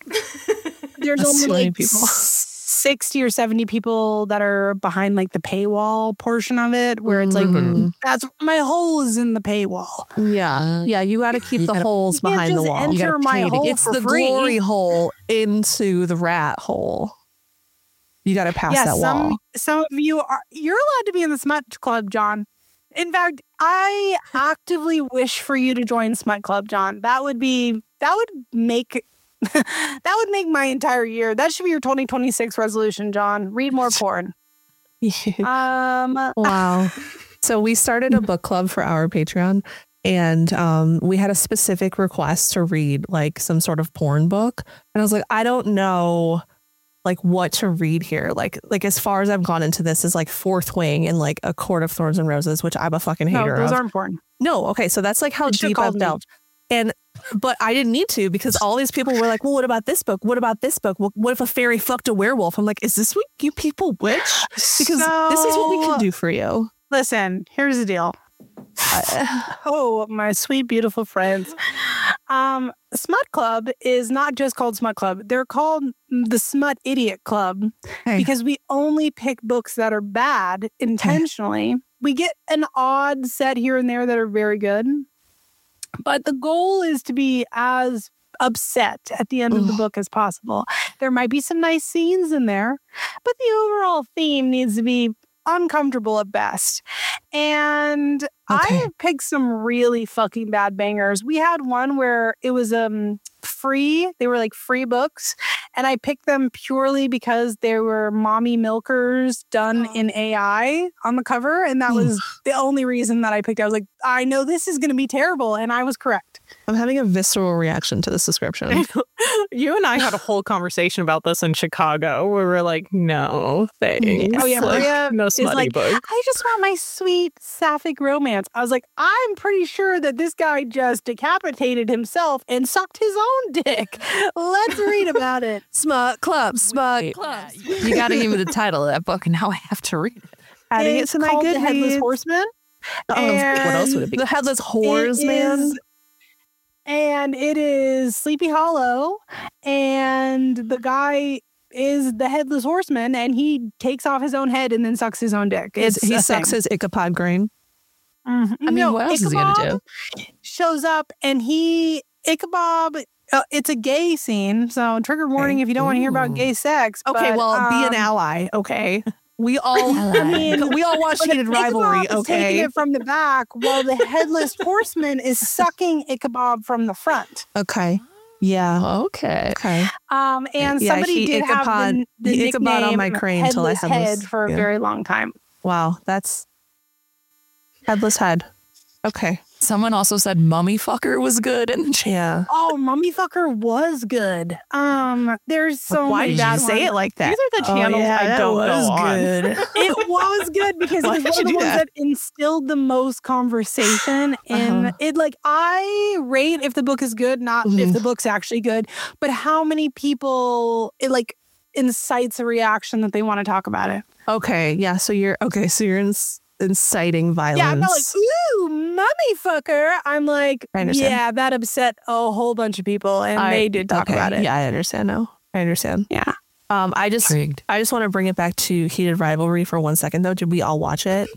there's That's only too many like people. sixty or seventy people that are behind like the paywall portion of it, where it's like, Mhm. that's my hole is in the paywall. Yeah, yeah. You got to keep You the gotta- holes You can't behind the just wall. enter You gotta my pay to- hole It's for the free. glory hole into the rat hole. You got to pass Yeah, that some wall. some of you are you're allowed to be in the Smut Club, John. In fact, I actively wish for you to join Smut Club, John. That would be that would make that would make my entire year. That should be your twenty twenty-six resolution, John. Read more porn. Um Wow. So we started a book club for our Patreon, and um, we had a specific request to read like some sort of porn book. And I was like, I don't know like what to read here. Like like as far as I've gone into this is like Fourth Wing and like A Court of Thorns and Roses, which I'm a fucking no, hater those of. aren't porn. No, okay, so that's like how You should've deep called I've me. delved. And but I didn't need to because all these people were like, well, what about this book? What about this book? What, what if a fairy fucked a werewolf? I'm like, is this what you people wish? Because this is what we can So, do for you. Listen, here's the deal. Oh, my sweet, beautiful friends. Um, Smut Club is not just called Smut Club. They're called the Smut Idiot Club Hey. because we only pick books that are bad intentionally. We get an odd set here and there that are very good. But the goal is to be as upset at the end of the Ugh. book as possible. There might be some nice scenes in there, but the overall theme needs to be uncomfortable at best. And Okay. I picked some really fucking bad bangers. We had one where it was um free. They were like free books. And I picked them purely because they were mommy milkers done in A I on the cover. And that was the only reason that I picked it. I was like, I know this is going to be terrible. And I was correct. I'm having a visceral reaction to this description. You and I had a whole conversation about this in Chicago where we're like, no, thanks. Oh, yeah, Like, Maria no is smutty like, book. I just want my sweet sapphic romance. I was like, I'm pretty sure that this guy just decapitated himself and sucked his own dick. Let's read about it. Smut Club, Smut. You got to give me the title of that book, and now I have to read it. Adding it It's to my called good The Headless reads. Horseman. Oh, what else would it be? The Headless Whores, It man. is- And it is Sleepy Hollow. And the guy is the Headless Horseman, and he takes off his own head and then sucks his own dick. It's he a sucks thing. his Ichabod grain. Mhm. I mean, No, what else is he gonna do? shows up and he Ichabod. Uh, it's a gay scene, so trigger warning if you don't want to hear about Ooh. gay sex. Okay, but, well, be an um, ally, okay? We all, I mean, we all watch but Heated Rivalry, Ichabod is taking okay? it from the back while the headless horseman is sucking Ichabod from the front. Okay, yeah, Okay. okay. Um, and Yeah, somebody he did have Ichabod- the, the he Ichabod on nickname my crane till I headless headless- head for a yeah. very long time. Wow, that's headless head. Okay. Someone also said Mummy Fucker was good in the chat. Yeah. Oh, Mummy Fucker was good. Um, there's so Why many did bad you say ones. it like that? These are the channels I don't go on. It was good because Why it was did one of you the do ones that? that instilled the most conversation. And Uh-huh. it like I rate if the book is good, not if Mhm. the book's actually good, but how many people it like incites a reaction that they want to talk about it. Okay. Yeah. So you're okay. So you're ins- inciting violence. Yeah, I'm not like, ooh, mummy fucker. I'm like, I understand. yeah, that upset a whole bunch of people and I- they did talk okay, about it. Yeah, I understand now. I understand. Yeah. Um, I just Intrigued. I just want to bring it back to Heated Rivalry for one second though. Did we all watch it?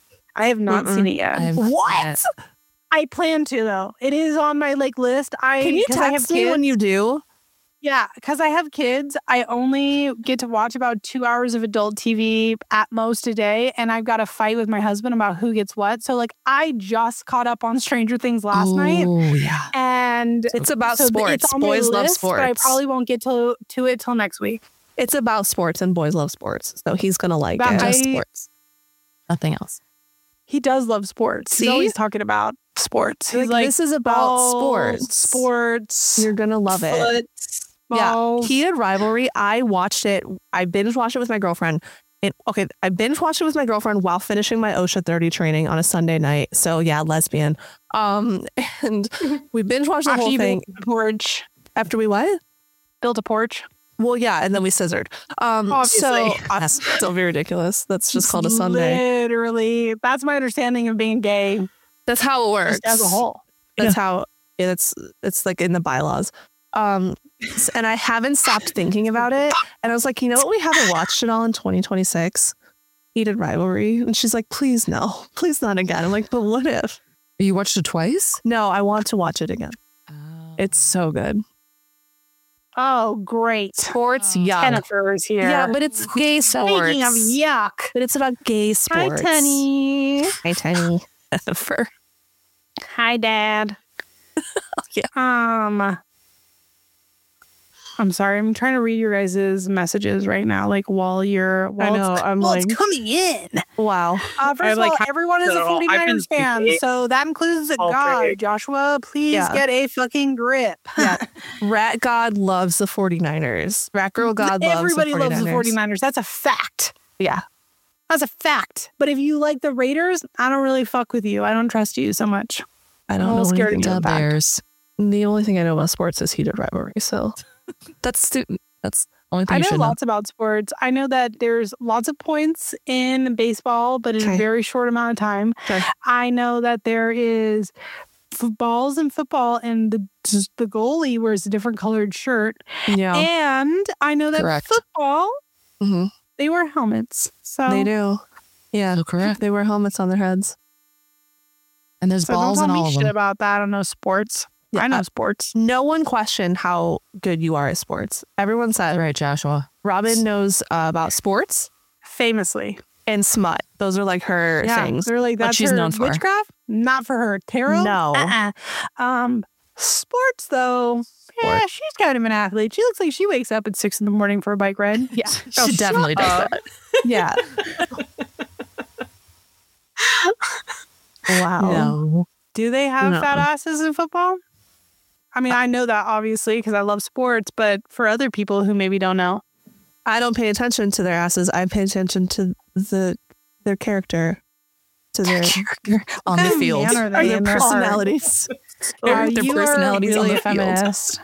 I have not Mm-mm. seen it yet. I have- What? I plan to though. It is on my like list. I Can you 'cause I have text me kids. when you do? Yeah, because I have kids. I only get to watch about two hours of adult T V at most a day, and I've got to fight with my husband about who gets what. So like, I just caught up on Stranger Things last night, Oh, yeah. and It's about so th- sports. It's on my Boys love list, but I sports. probably won't get to to it till next week. It's about sports and boys love sports. So he's gonna like But it. I- Just sports. Nothing else. He does love sports. See? He's always talking about sports. He's Like, like, this is about balls, sports. Sports. You're gonna love it. foot, Yeah, balls. Heated Rivalry. I watched it. I binge watched it with my girlfriend. And okay, I binge watched it with my girlfriend while finishing my OSHA thirty training on a Sunday night. So yeah, lesbian. Um, and we binge watched the After whole you thing built a porch. after we what? Built a porch. Well, yeah, and then we scissored. Um, so Obviously. uh, still be ridiculous. That's just called a Sunday. Literally, that's my understanding of being gay That's how it works. just as a whole. That's how it's it's like in the bylaws. Um, s- and I haven't stopped thinking about it. And I was like, you know what? We haven't watched it all in twenty twenty-six. Heated Rivalry. And she's like, please no, please not again. I'm like, but what if? You watched it twice? No, I want to watch it again. It's so good. Oh, great. Sports, Oh. yuck. Jennifer is here. Yeah, but it's gay sports. Speaking of yuck. But it's about gay Hi, sports. Tenny. Hi, Tenny. For Hi, Dad. Yeah. Um, I'm sorry. I'm trying to read your guys' messages right now, like while you're. While know, It's, I'm while like- it's coming in. wow. Uh, first I'm of like, all, how- everyone is a no, I've been 49ers fan, speaking. so that includes a All God. great. Joshua, please Yeah. get a fucking grip. Yeah. Rat God loves the 49ers. Rat Girl God loves Everybody the 49ers. loves the 49ers. That's a fact. Yeah. That's a fact. But if you like the Raiders, I don't really fuck with you. I don't trust you so much. I don't I'm a know little scared anything of you. The about that. Bears. The only thing I know about sports is Heated Rivalry. So That's stu- that's the only thing I you know should know. lots about sports. I know that there's lots of points in baseball, but in Okay. a very short amount of time. Okay. I know that there is f- balls in football, and the just the goalie wears a different colored shirt. yeah, And I know that Correct. football, hmm they wear helmets. So they do. Yeah, So correct. they wear helmets on their heads. And there's So don't balls tell in me all of shit them. about that. I don't know sports. Yeah, I know uh, sports. No one questioned how good you are at sports. Everyone said Right, Joshua. Robin knows uh, about sports Famously. and smut. Those are like her Yeah. things. They're like, What that's she's her known for. witchcraft? Not for her. Tarot? No. Uh-uh. Um, sports, though. Yeah, Sports. she's kind of an athlete. She looks like she wakes up at six in the morning for a bike ride. Yeah, She definitely does that. yeah. wow. No. Do they have No. fat asses in football? I mean, I know that obviously because I love sports, but for other people who maybe don't know, I don't pay attention to their asses. I pay attention to the their character, to their, Character on kind the of field. man are they their in their heart? personalities. Uh, Their you personalities are on really the a field. feminist.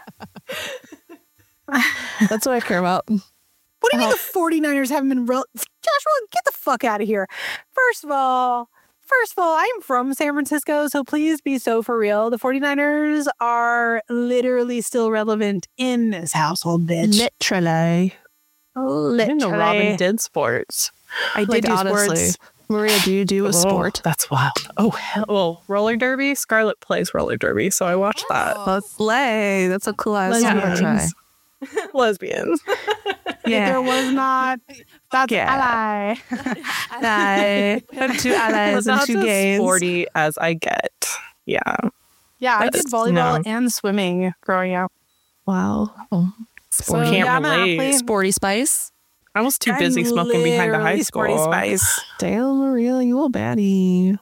That's what I care about. What do you mean the 49ers haven't been real? Joshua, get the fuck out of here. First of all, first of all, I'm from San Francisco, so please be so for real. The 49ers are literally still relevant in this household, bitch. Literally. Literally. I didn't know Robin did sports. I did Like, do honestly. sports. Maria, do you do a Oh, sport? That's wild. Oh, hell. Well, roller derby. Scarlett plays roller derby, so I watched that. Let's slay. That's a cool ass Lesbians. sport. Try. Lesbians. If there was not, that's Yeah. ally. Ally. Two allies and That's two as gays. sporty as I get. Yeah. Yeah, I did That's- volleyball no. and swimming growing up. Wow. So, Can't yeah, I'm an relate. athlete. Sporty Spice. I was too I'm busy smoking behind the high literally school. Sporty Spice. Damn, Maria, you a baddie.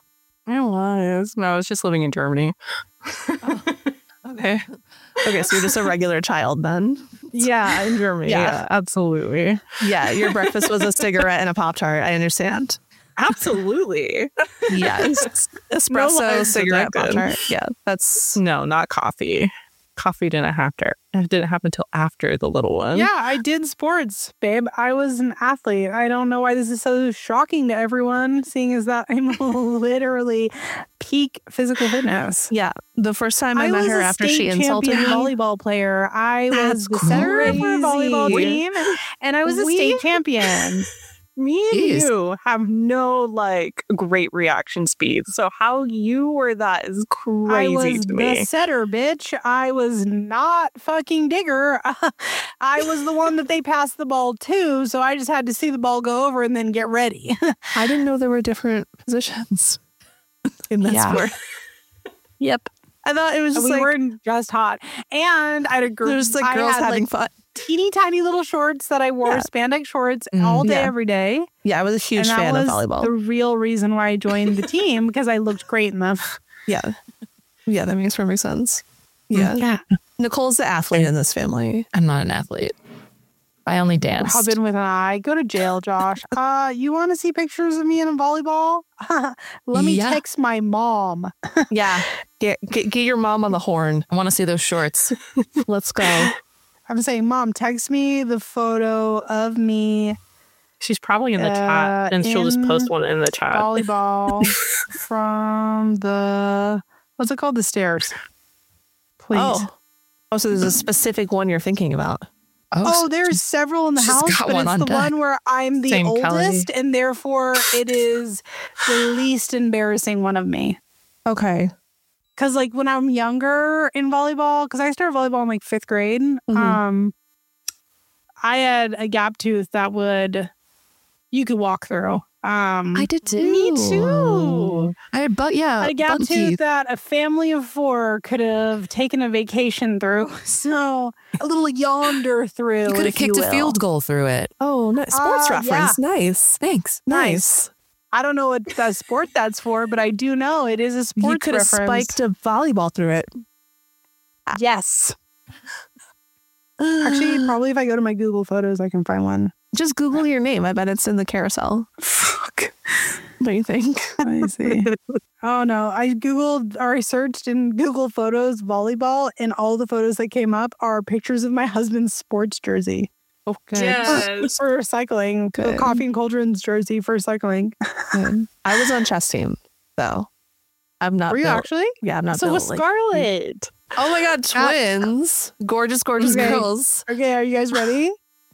I was. No, I was just living in Germany. Oh, okay. Okay, so you're just a regular child then. Yeah, in Germany. Yeah. Yeah, absolutely. Yeah, your breakfast was a cigarette and a Pop-Tart. I understand. Absolutely. Yes. No Espresso, lies cigarette, detected. Pop-Tart. Yeah, that's... No, not coffee. Coffee didn't happen. It didn't happen until after the little one. Yeah, I did sports, babe. I was an athlete. I don't know why this is so shocking to everyone, seeing as that I'm literally peak physical fitness. Yeah, the first time I, I met was her a after state she insulted me. champion volleyball player. I That's was the center of our volleyball crazy. team, and I was a We- state champion. Me and Jeez. you have no like great reaction speed. So how you were that is crazy I was to the me. setter, bitch. I was not fucking Digger. I was the one that they passed the ball to, so I just had to see the ball go over and then get ready. I didn't know there were different positions in that Yeah. sport. Yep. I thought it was just we like weren't just hot. And I had a girl. there's like I girls had, having like, fun. teeny tiny little shorts that I wore, Yeah. spandex shorts, Mm, all day, yeah. every day. Yeah, I was a huge and that fan was of volleyball. the real reason why I joined the team, because I looked great in them. Yeah. Yeah, that makes perfect sense. Yeah. Yeah. Nicole's the athlete in this family. I'm not an athlete. I only dance. Robin with an eye. Go to jail, Josh. Uh, you want to see pictures of me in a volleyball? Let me Yeah. text my mom. Yeah. Get, get get your mom on the horn. I want to see those shorts. Let's go. I'm saying, Mom, text me the photo of me She's probably in the Uh, chat and she'll just in post one in the chat. volleyball from the, what's it called? The stairs. Please. Oh. Oh, so there's a specific one you're thinking about. Oh, there's several in the she's house, got but one it's on the deck. one where I'm the Same color. oldest, and therefore it is the least embarrassing one of me. Okay. Because, like, when I'm younger in volleyball, because I started volleyball in like fifth grade, Mhm. um, I had a gap tooth that would you could walk through. Um, I did too. Me too. I had, but yeah, I had a gap bug tooth teeth. that a family of four could have taken a vacation through. So a little yonder through. You could have if you kicked a will. field goal through it. Oh, nice. Sports Uh, reference. Nice. Thanks. Nice. I don't know what the sport that's for, but I do know it is a sports You could have reference. spiked a volleyball through it. Yes. Actually, probably if I go to my Google Photos, I can find one. Just Google your name. I bet it's in the carousel. Fuck. What do you think? I see. Oh no, I Googled or I searched in Google Photos volleyball, and all the photos that came up are pictures of my husband's sports jersey. Oh, good. Yes. For cycling. The Good. Coffee and Cauldron's jersey for cycling. Good. I was on chess team, though. I'm not Were you built- actually? Yeah, I'm not So built was like- Scarlett. Oh my god, twins. Gorgeous, gorgeous Okay. girls. Okay, are you guys ready?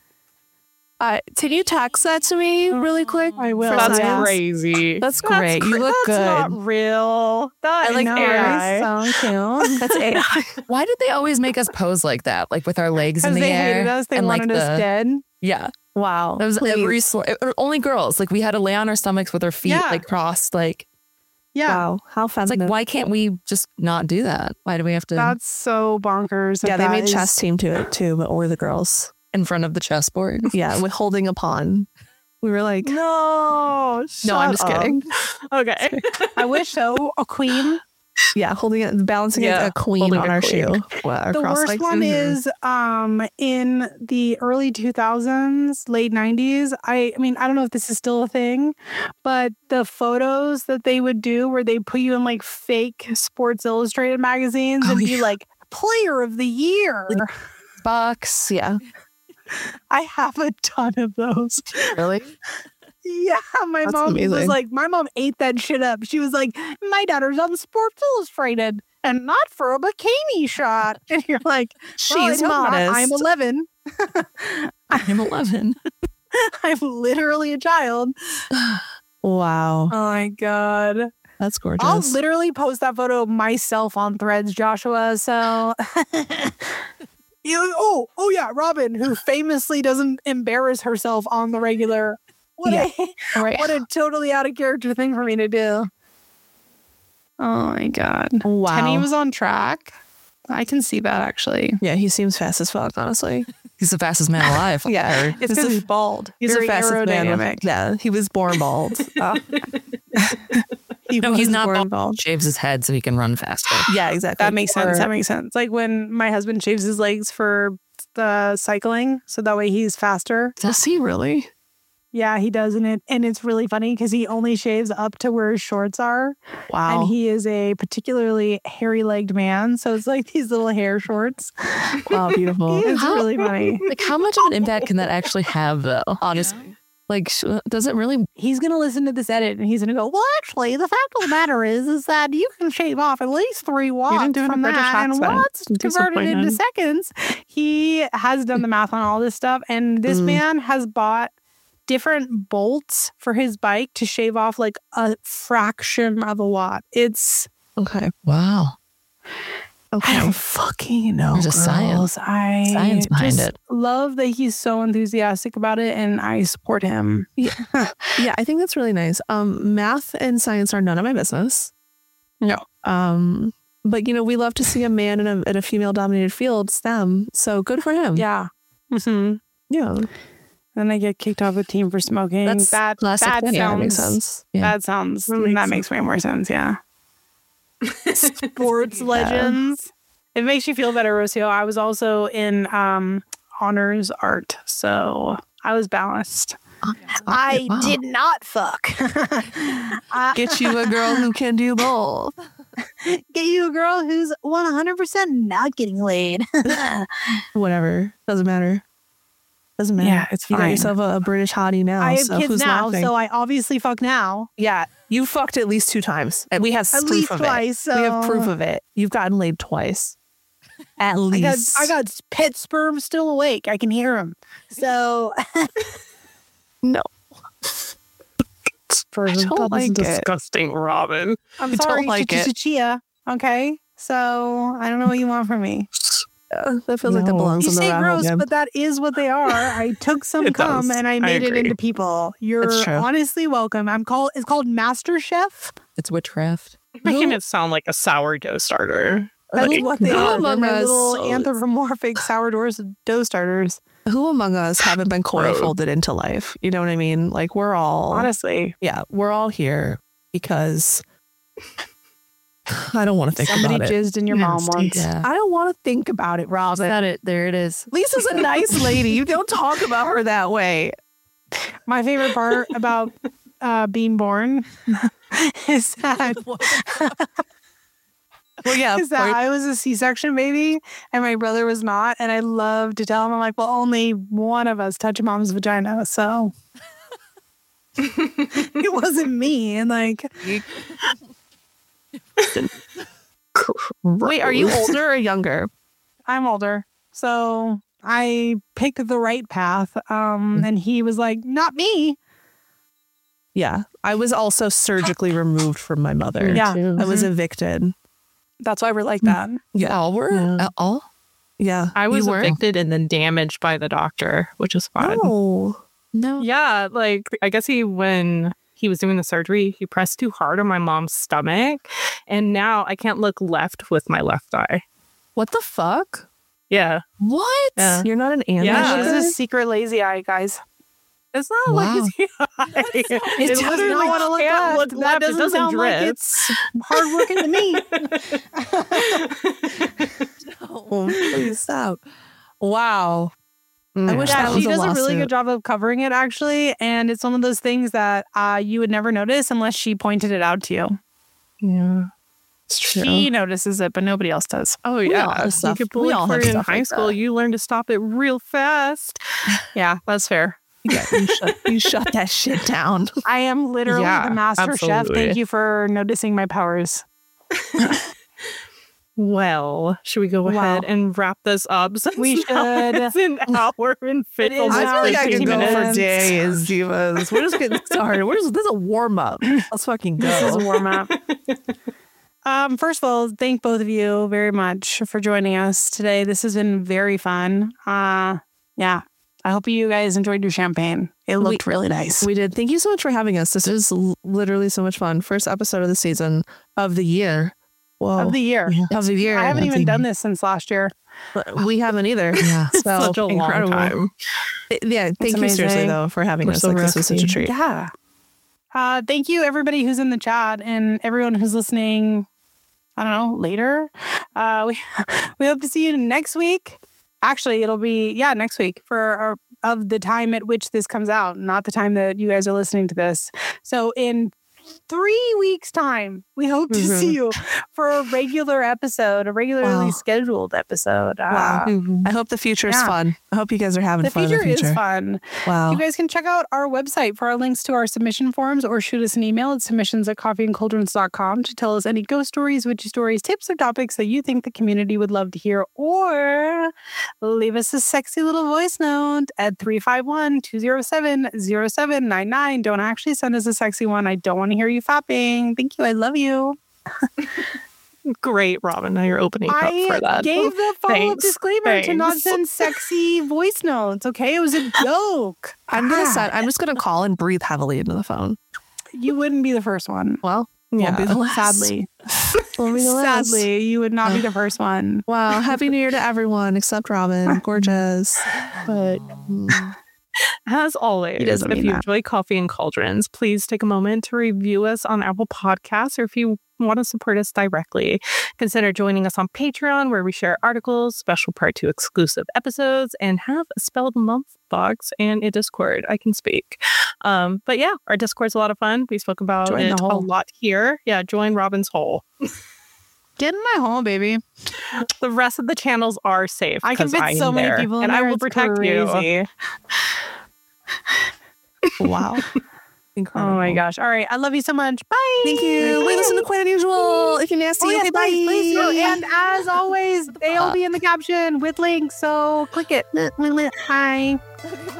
Uh, can you text that to me really quick? I will. For That's science? crazy. That's great. You cra- look that's good. not real. That I like no, A I. it's so cute. That's A I. Why did they always make us pose like that, like with our legs in Because the they air? hated us. They and wanted like us the, dead. Yeah, Wow. that was Please. every sl- it- only girls. Like we had to lay on our stomachs with our feet Yeah. like crossed. Like Yeah. Wow. How it's feminine. like why can't we just not do that? Why do we have to That's so bonkers. that yeah, they that made is- chess team to it too, but we're the girls. in front of the chessboard? Yeah, with holding a pawn. We were like, No. no, I'm just shut up. kidding. Okay. I wish so. A queen. Yeah, holding it, balancing Yeah, it, a queen holding on a our queen. shoe. Wow, The across worst like- one Mhm. is um in the early two thousands, late nineties. I I mean, I don't know if this is still a thing, but the photos that they would do where they put you in like fake Sports Illustrated magazines Oh, and be yeah. like player of the year. Box. Yeah. I have a ton of those. Really? Yeah, my That's mom was amazing. like, my mom ate that shit up. She was like, my daughter's on Sports Illustrated and not for a bikini shot. And you're like, She's well, I hope not. modest. I'm eleven. I'm eleven. I'm literally a child. Wow. Oh my God. That's gorgeous. I'll literally post that photo myself on Threads, Joshua. So, you, oh, oh yeah, Robin, who famously doesn't embarrass herself on the regular. What, Yeah. a, right. what a totally out of character thing for me to do. Oh my God. Wow. Kenny was on track. I can see that actually. yeah, he seems fast as fuck, honestly. He's the fastest man alive. Yeah. It's He's because the- he's bald. He's Very the fastest man. aerodynamic. Yeah, he was born bald. Uh, He No, was he's not more bald. involved. Shaves his head so he can run faster. Yeah, exactly. That makes sense. Or- That makes sense. Like when my husband shaves his legs for the cycling, so that way he's faster. Does he really? Yeah, he does, and it and it's really funny because he only shaves up to where his shorts are, Wow. and he is a particularly hairy-legged man, so it's like these little hair shorts. Wow, beautiful. It's How- really funny. Like, how much of an impact can that actually have, though? Honestly. Like, sh- does it really? He's gonna listen to this edit, and he's gonna go, "Well, actually, the fact of the matter is, is that you can shave off at least three watts do it in from British that, and accent. watts converted into Disappointed. seconds." He has done the math on all this stuff, and this Mm. man has bought different bolts for his bike to shave off like a fraction of a watt. It's Okay. Wow. I Okay. don't fucking know. There's a science- girls. I science behind just it. love that he's so enthusiastic about it, and I support him. Yeah, I think that's really nice. Um, math and science are none of my business. No. Um, but you know, we love to see a man in a in a female dominated field, STEM. So good for him. Yeah. hmm Yeah. Then I get kicked off a team for smoking. That's that classic that thing. Yeah, that sounds makes sense. Yeah. That sounds That makes that makes way more sense. Yeah. Sports Yeah. legends. It makes you feel better, Rocio. I was also in um, honors art, so I was balanced. I Wow. did not fuck. I- Get you a girl who can do both. get you a girl who's one hundred percent not getting laid. Whatever. Doesn't matter. Doesn't matter. Yeah, it's You got fine. yourself a, a British hottie now. I have so kids who's now, laughing? so I obviously fuck now. Yeah, you fucked at least two times. And we have At proof least of twice. it. We have so- proof of it. You've gotten laid twice. At I got, least. I got pet sperm still awake. I can hear him. So no. for I don't like it. Disgusting, Robin. I'm I don't sorry, like it. Chia. Okay, so I don't know what you want from me. Uh, that feels like that No. belongs You in the say raffle gross, game. but that is what they are. I took some It cum does. and I I made it agree. into people. You're It's true. honestly welcome. I'm called. It's called Master Chef. It's witchcraft. Making Who- it sound like a sourdough starter. That's Like, what they who are. They're among my us- little anthropomorphic sourdough dough starters. Who among us haven't been coil Road. folded into life? You know what I mean? Like we're all Honestly, yeah, we're all here because I don't want to think somebody about it. jizzed in your mom Nasty. once. Yeah. I don't want to think about it, Robin. Got it. There it is. Lisa's a nice lady. You don't talk about her that way. My favorite part about uh, being born is that Well, yeah, is that I was a C-section baby and my brother was not, and I love to tell him, I'm like, well, only one of us touched mom's vagina, so it wasn't me. And like, wait, are you older or younger? I'm older, so I picked the right path. Um, and he was like, not me. Yeah, I was also surgically removed from my mother. Yeah, I was evicted. that's why we're like that. Yeah. All were Yeah. uh, all. Yeah, I was you were? evicted and then damaged by the doctor, which is fun. Oh, No. Yeah, like I guess he when he was doing the surgery, he pressed too hard on my mom's stomach, and now I can't look left with my left eye. what the fuck? Yeah, What? Yeah. You're not an animal. Yeah. This is a secret lazy eye, guys. it's not Wow. lazy eye. It, It does literally not want to look can't left. look That left. It doesn't doesn't sound drip. like it's hard working to me. Oh, please stop. Wow. I wish Yeah, that was she a does a really lawsuit. good job of covering it, actually. And it's one of those things that uh, you would never notice unless she pointed it out to you. Yeah, it's true. She notices it, but nobody else does. Oh We yeah, all have you stuff- get we bullied all for have it in stuff high like school. that. You learn to stop it real fast. Yeah, that's fair. Yeah, you shut, you shut that shit down. I am literally Yeah, the master chef. absolutely. Thank you for noticing my powers. Well, should we go Wow. ahead and wrap this up? Since We now should. It's an hour and fifty. is almost an hour and fifty fifteen minutes. days, divas. We're just getting started. We're just, this is a warm up. Let's fucking go. This is a warm up. Um, first of all, thank both of you very much for joining us today. This has been very fun. Uh, yeah. I hope you guys enjoyed your champagne. It looked really nice. We did. Thank you so much for having us. This is l- literally so much fun. First episode of the season of the year. Whoa. Of the year. Of the year. I haven't Of even the- done this since last year. We haven't either. Yeah. So Such a long incredible. time. It- yeah. Thank you seriously amazing. though for having We're us. so Like this was such a rusty. treat. Yeah. Uh, thank you, everybody who's in the chat and everyone who's listening. I don't know, later. Uh, we we hope to see you next week. Actually, it'll be, yeah, next week for our, of the time at which this comes out, not the time that you guys are listening to this. So in three weeks' time, we hope to Mhm. see you for a regular episode, a regularly Wow. scheduled episode. Wow. Uh, I hope the future is yeah. fun. I hope you guys are having the fun future in the future. is fun. Wow. You guys can check out our website for our links to our submission forms or shoot us an email at submissions at coffee and cauldrons dot com to tell us any ghost stories, witchy stories, tips, or topics that you think the community would love to hear, or leave us a sexy little voice note at three five one, two zero seven, zero seven nine nine. Don't actually send us a sexy one. I don't want to hear you fapping. Thank you. I love you. Great, Robin. Now you're opening up I for that. gave the follow-up Thanks. disclaimer to not Thanks. send sexy voice notes, okay? It was a joke. I'm gonna Ah, send, I'm just gonna call and breathe heavily into the phone. You wouldn't be the first one. Well, Yeah. won't be the last. Sadly. Won't be the last. Sadly, you would not be the first one. Wow. Happy New Year to everyone except Robin. Gorgeous. But Mm. As always, He doesn't if mean you that. enjoy Coffee and Cauldrons, please take a moment to review us on Apple Podcasts, or if you want to support us directly, consider joining us on Patreon, where we share articles, special part two exclusive episodes, and have a spelled month box and a Discord. I can speak. Um, but yeah, our Discord's a lot of fun. We spoke about Join the it a hole. lot here. Yeah, join Robin's hole. get in my hole, baby. The rest of the channels are safe. I can 'cause fit I'm so many there, people in and I there, will it's protect you. crazy. Wow. Incredible. Oh my gosh. All right. I love you so much. Bye. Thank you. Wait, listen to Quite Unusual. If you're nasty, Oh, yes, okay, bye. please, please do. And as always, they'll be in the caption with links. So click it. Bye.